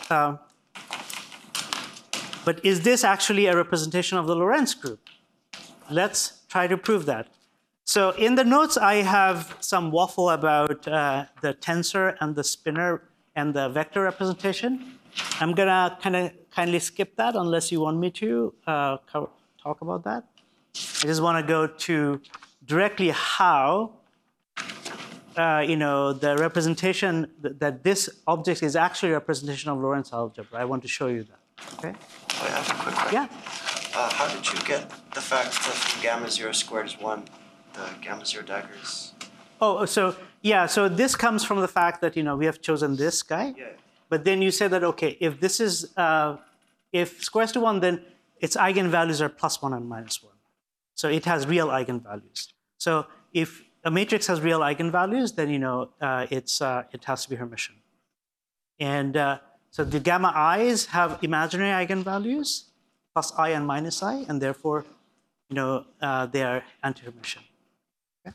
is this actually a representation of the Lorentz group? Let's try to prove that. So in the notes, I have some waffle about the tensor and the spinor and the vector representation. I'm gonna kindly skip that unless you want me to talk about that. I just want to go to directly how the representation that this object is actually a representation of Lorentz algebra. I want to show you that. Okay. I have a quick question. Yeah. How did you get the fact that from gamma 0 squared is 1, the gamma 0 dagger is Oh, so yeah, so this comes from the fact that we have chosen this guy. Yeah. But then you say that okay, if this is if squares to 1, then its eigenvalues are +1 and -1. So it has real eigenvalues. So if a matrix has real eigenvalues, then it has to be Hermitian. And so the gamma i's have imaginary eigenvalues, plus I and minus I, and therefore, they are anti-Hermitian. Okay?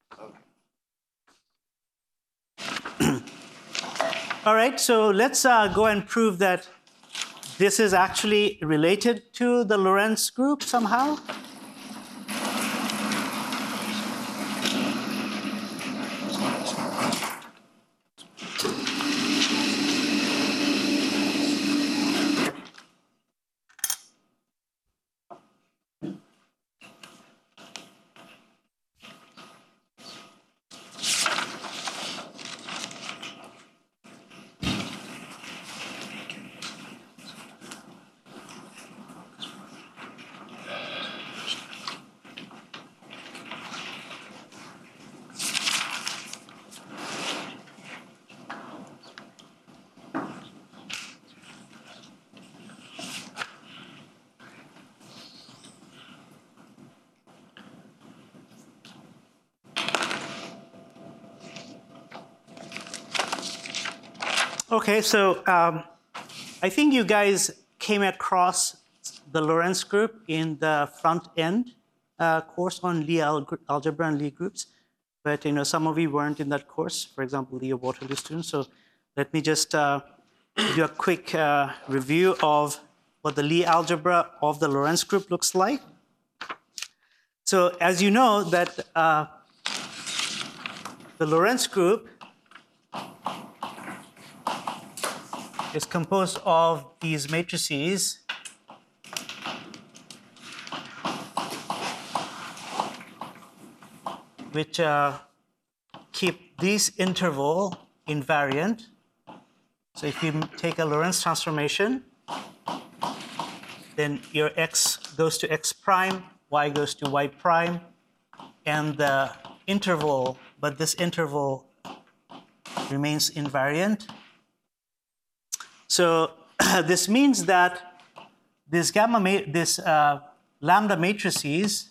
All right, so let's go and prove that this is actually related to the Lorentz group somehow. Okay, so I think you guys came across the Lorentz group in the front end course on Lie algebra and Lie groups, but some of you weren't in that course. For example, Leo Waterloo students. So let me just do a quick review of what the Lie algebra of the Lorentz group looks like. So as you know that the Lorentz group is composed of these matrices which keep this interval invariant. So if you take a Lorentz transformation, then your x goes to x prime, y goes to y prime, and the interval, but this interval remains invariant. So this means that this lambda matrices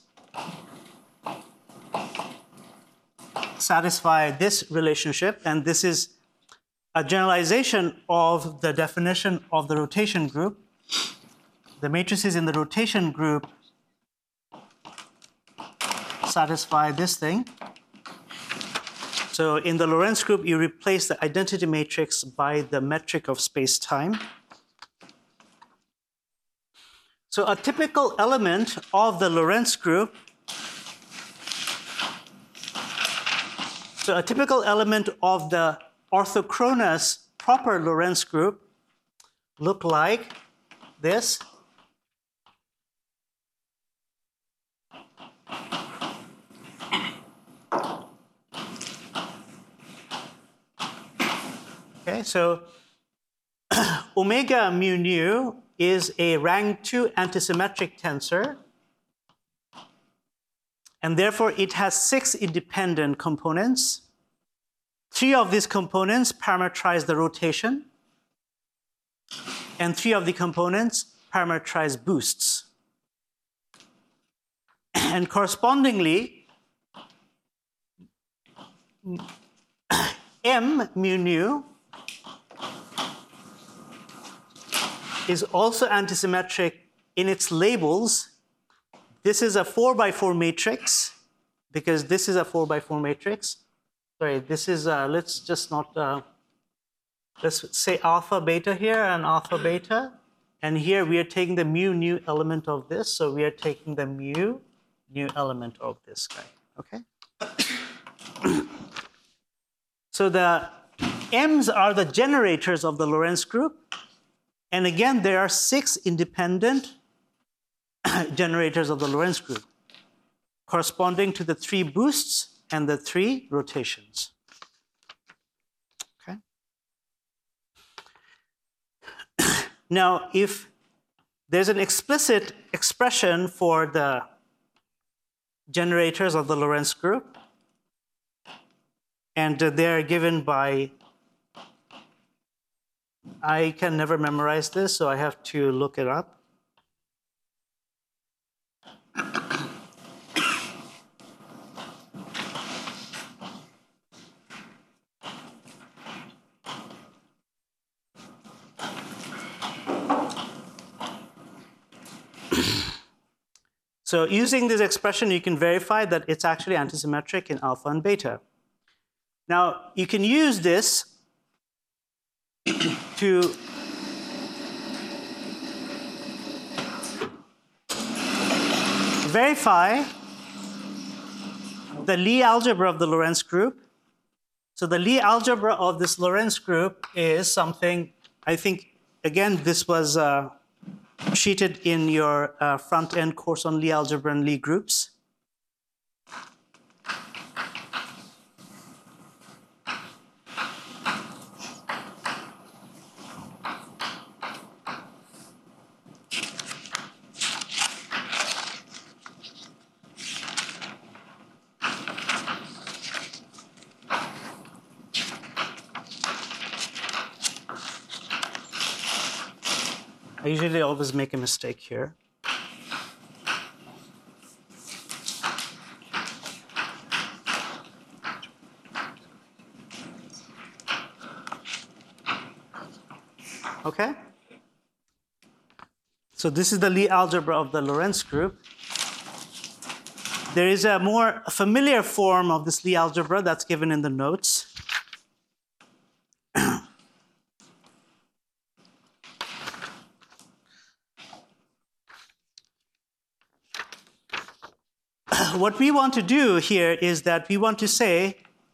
satisfy this relationship, and this is a generalization of the definition of the rotation group. The matrices in the rotation group satisfy this thing. So in the Lorentz group, you replace the identity matrix by the metric of space-time. So a typical element of the Lorentz group, so a typical element of the orthochronous proper Lorentz group look like this. Okay, so omega mu nu is a rank 2 antisymmetric tensor, and therefore it has 6 independent components. 3 of these components parameterize the rotation, and 3 of the components parameterize boosts. And correspondingly, M mu nu is also antisymmetric in its labels. This is a 4x4 matrix, because this is a 4x4 matrix. Sorry, this is, let's just not, let's say alpha beta here and alpha beta. And here we are taking the mu nu element of this. So we are taking the mu nu element of this guy, okay? So the M's are the generators of the Lorentz group. And again, there are 6 independent generators of the Lorentz group, corresponding to the 3 boosts and the 3 rotations. Okay. Now, if there's an explicit expression for the generators of the Lorentz group, And they're given by, I can never memorize this, so I have to look it up. So using this expression, you can verify that it's actually antisymmetric in alpha and beta. Now, you can use this to verify the Lie algebra of the Lorentz group. So the Lie algebra of this Lorentz group is something, I think, again, this was sheeted in your front-end course on Lie algebra and Lie groups. I usually always make a mistake here. Okay? So this is the Lie algebra of the Lorentz group. There is a more familiar form of this Lie algebra that's given in the notes. What we want to do here is that we want to say,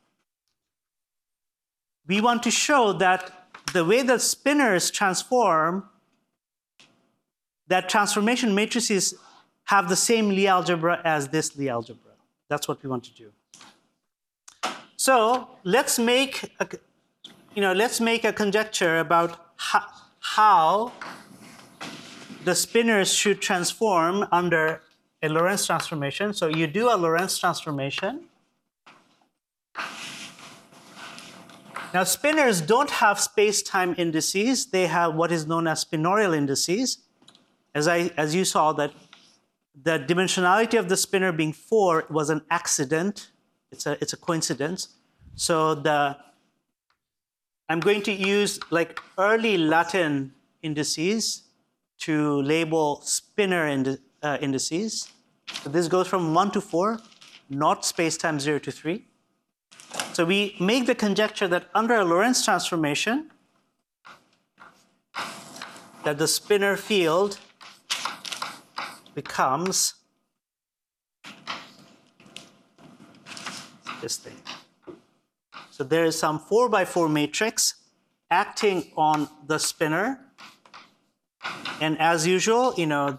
we want to show that the way that spinors transform, that transformation matrices have the same Lie algebra as this Lie algebra. That's what we want to do. So let's make a conjecture about how the spinors should transform under a Lorentz transformation. So you do a Lorentz transformation. Now spinors don't have space-time indices. They have what is known as spinorial indices. As you saw, that the dimensionality of the spinor being 4 was an accident. It's a coincidence. So I'm going to use like early Latin indices to label spinor indices. So this goes from 1 to 4, not space-time 0 to 3. So we make the conjecture that under a Lorentz transformation, that the spinor field becomes this thing. So there is some 4x4 matrix acting on the spinor. And as usual,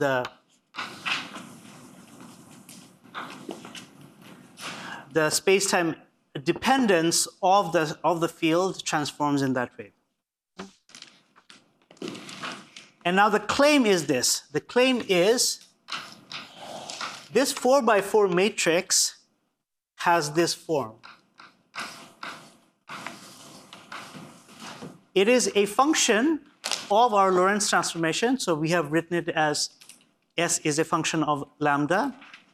the space-time dependence of the field transforms in that way. And now the claim is this. The claim is this 4x4 matrix has this form. It is a function of our Lorentz transformation. So we have written it as S is a function of lambda.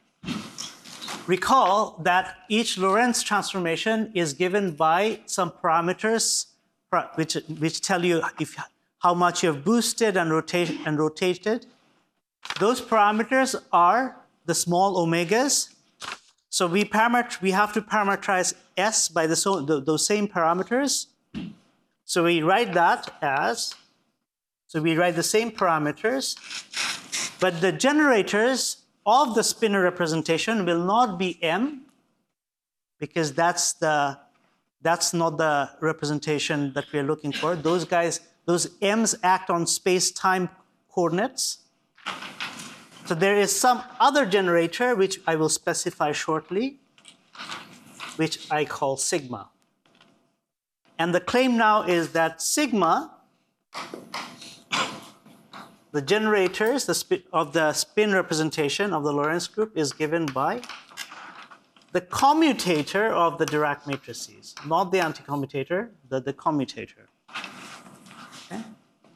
Recall that each Lorentz transformation is given by some parameters which tell you how much you have boosted and rotated. Those parameters are the small omegas. So we have to parameterize S by those same parameters. So we write that as, we write the same parameters, but the generators of the spinor representation will not be M, because that's not the representation that we are looking for. Those M's act on space-time coordinates. So there is some other generator, which I will specify shortly, which I call sigma. And the claim now is that sigma, the generators of the spin representation of the Lorentz group, is given by the commutator of the Dirac matrices, not the anticommutator, the commutator. Okay?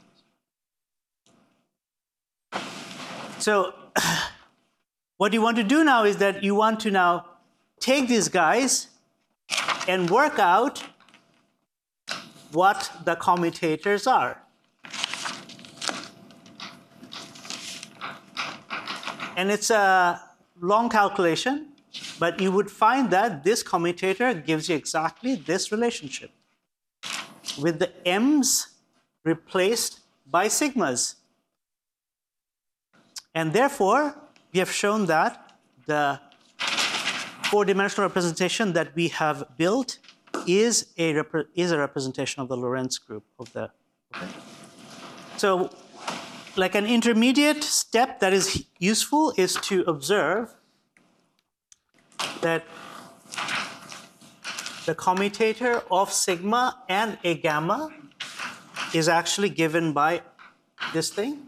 So what you want to do now is that you want to now take these guys and work out what the commutators are. And it's a long calculation, but you would find that this commutator gives you exactly this relationship with the m's replaced by sigmas. And therefore, we have shown that the four-dimensional representation that we have built is a representation of the Lorentz group of the. Okay. So, like an intermediate step that is useful is to observe that the commutator of sigma and a gamma is actually given by this thing.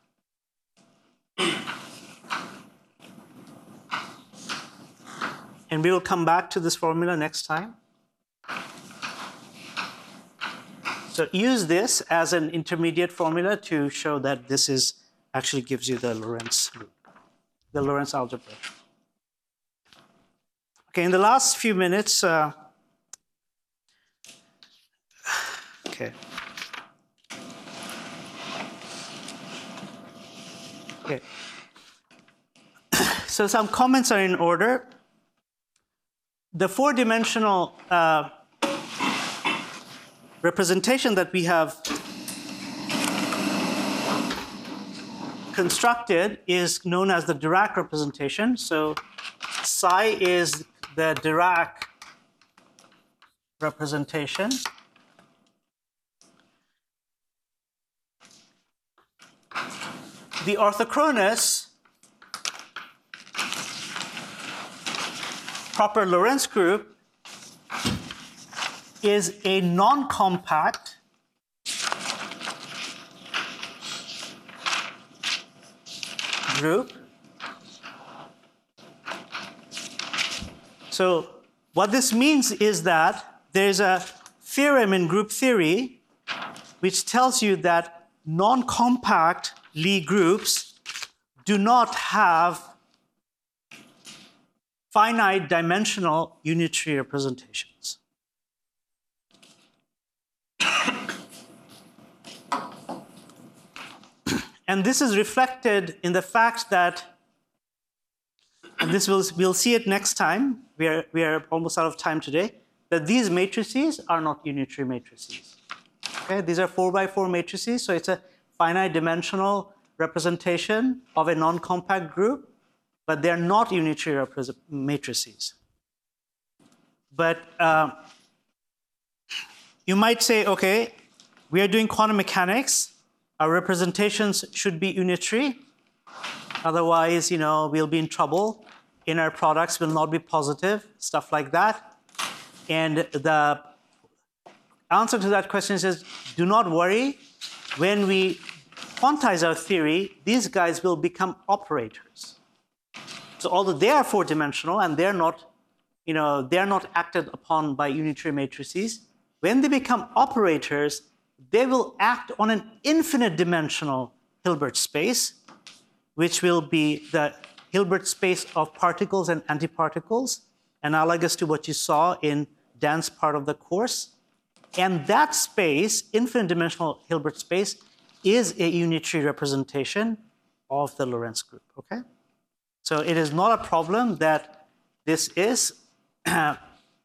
And we will come back to this formula next time. So use this as an intermediate formula to show that this is actually gives you the Lorentz group, the Lorentz algebra. Okay, in the last few minutes, okay. Okay. So some comments are in order. The four-dimensional representation that we have constructed is known as the Dirac representation. So psi is the Dirac representation. The orthochronous proper Lorentz group is a non-compact group. So what this means is that there's a theorem in group theory which tells you that non-compact Lie groups do not have finite dimensional unitary representations. And this is reflected in the fact that, and this we'll see it next time, we are almost out of time today, that these matrices are not unitary matrices. Okay, these are 4x4 matrices, so it's a finite dimensional representation of a non-compact group, but they're not unitary matrices. But you might say, okay, we are doing quantum mechanics. Our representations should be unitary. Otherwise, we'll be in trouble. And our products will not be positive, stuff like that. And the answer to that question is, do not worry. When we quantize our theory, these guys will become operators. So although they are four-dimensional and they're not acted upon by unitary matrices, when they become operators, they will act on an infinite dimensional Hilbert space, which will be the Hilbert space of particles and antiparticles, analogous to what you saw in Dan's part of the course. And that space, infinite dimensional Hilbert space, is a unitary representation of the Lorentz group, okay? So it is not a problem that this is, that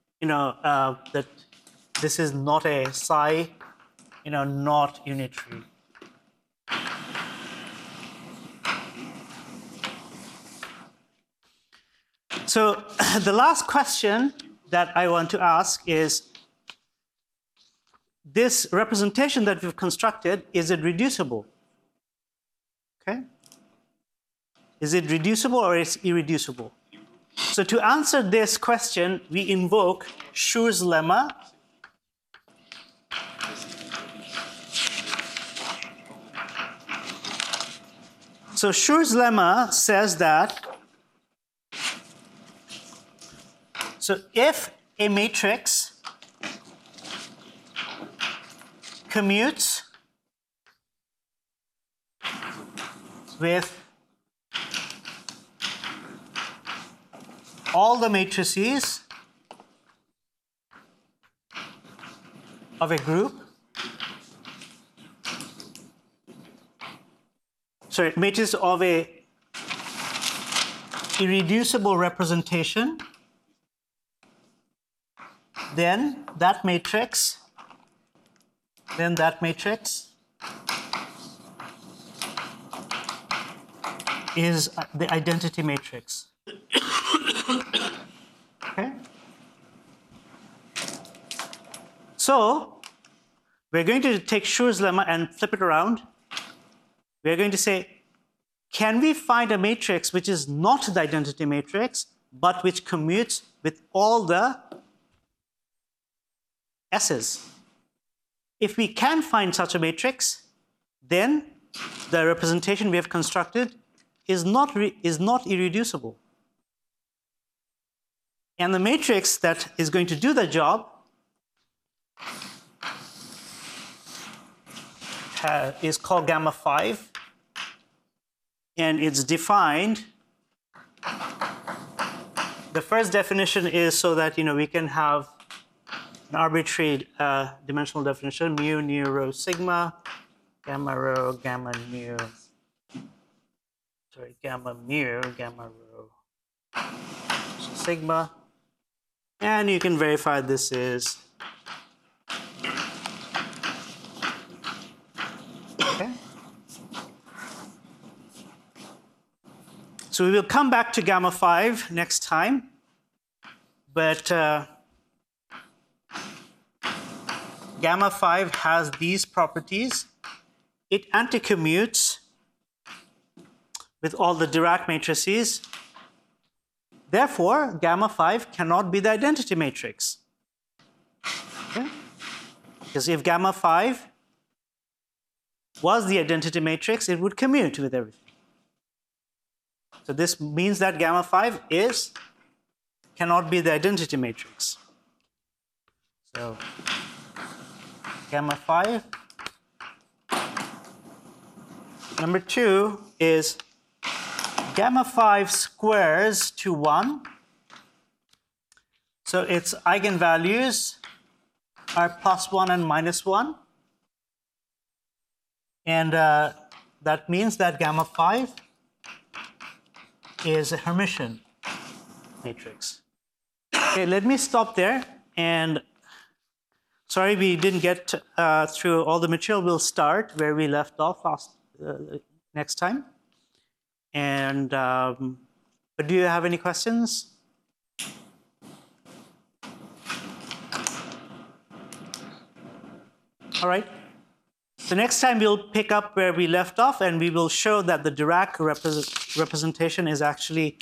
this is not a psi, not unitary. So the last question that I want to ask is, this representation that we've constructed, is it reducible? Okay? Is it reducible or is it irreducible? So to answer this question, we invoke Schur's lemma. So Schur's lemma says that So if a matrix commutes with all the matrices of a group, sorry, matrix of a irreducible representation, then that matrix is the identity matrix. Okay? So we're going to take Schur's lemma and flip it around. We're going to say, can we find a matrix which is not the identity matrix, but which commutes with all the S's? If we can find such a matrix, then the representation we have constructed is not irreducible. And the matrix that is going to do the job is called gamma 5, and it's defined. The first definition is so that we can have an arbitrary dimensional definition: mu, nu, rho, sigma, gamma rho, gamma nu. Sorry, gamma mu, gamma rho, sigma, and you can verify this is. Okay. So we will come back to gamma 5 next time, but gamma 5 has these properties. It anticommutes with all the Dirac matrices. Therefore, gamma 5 cannot be the identity matrix. Okay? Because if gamma 5 was the identity matrix, it would commute with everything. So this means that gamma 5 cannot be the identity matrix. So gamma 5. Number 2 is gamma 5 squares to 1. So its eigenvalues are +1 and -1. And that means that gamma 5 is a Hermitian matrix. Okay, let me stop there. And sorry we didn't get through all the material. We'll start where we left off next time. And but do you have any questions? All right. So next time we'll pick up where we left off, and we will show that the Dirac representation is actually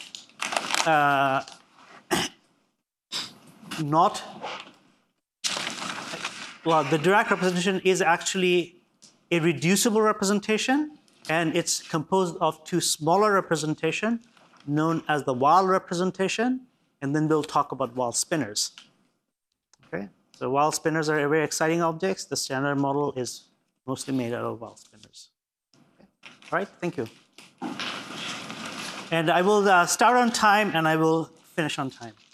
not. Well, the Dirac representation is actually a reducible representation, and it's composed of two smaller representations known as the Weyl representation, and then we'll talk about Weyl spinors. Okay, so Weyl spinors are very exciting objects. The standard model is mostly made out of Weyl spinors. Okay. All right, thank you. And I will start on time, and I will finish on time.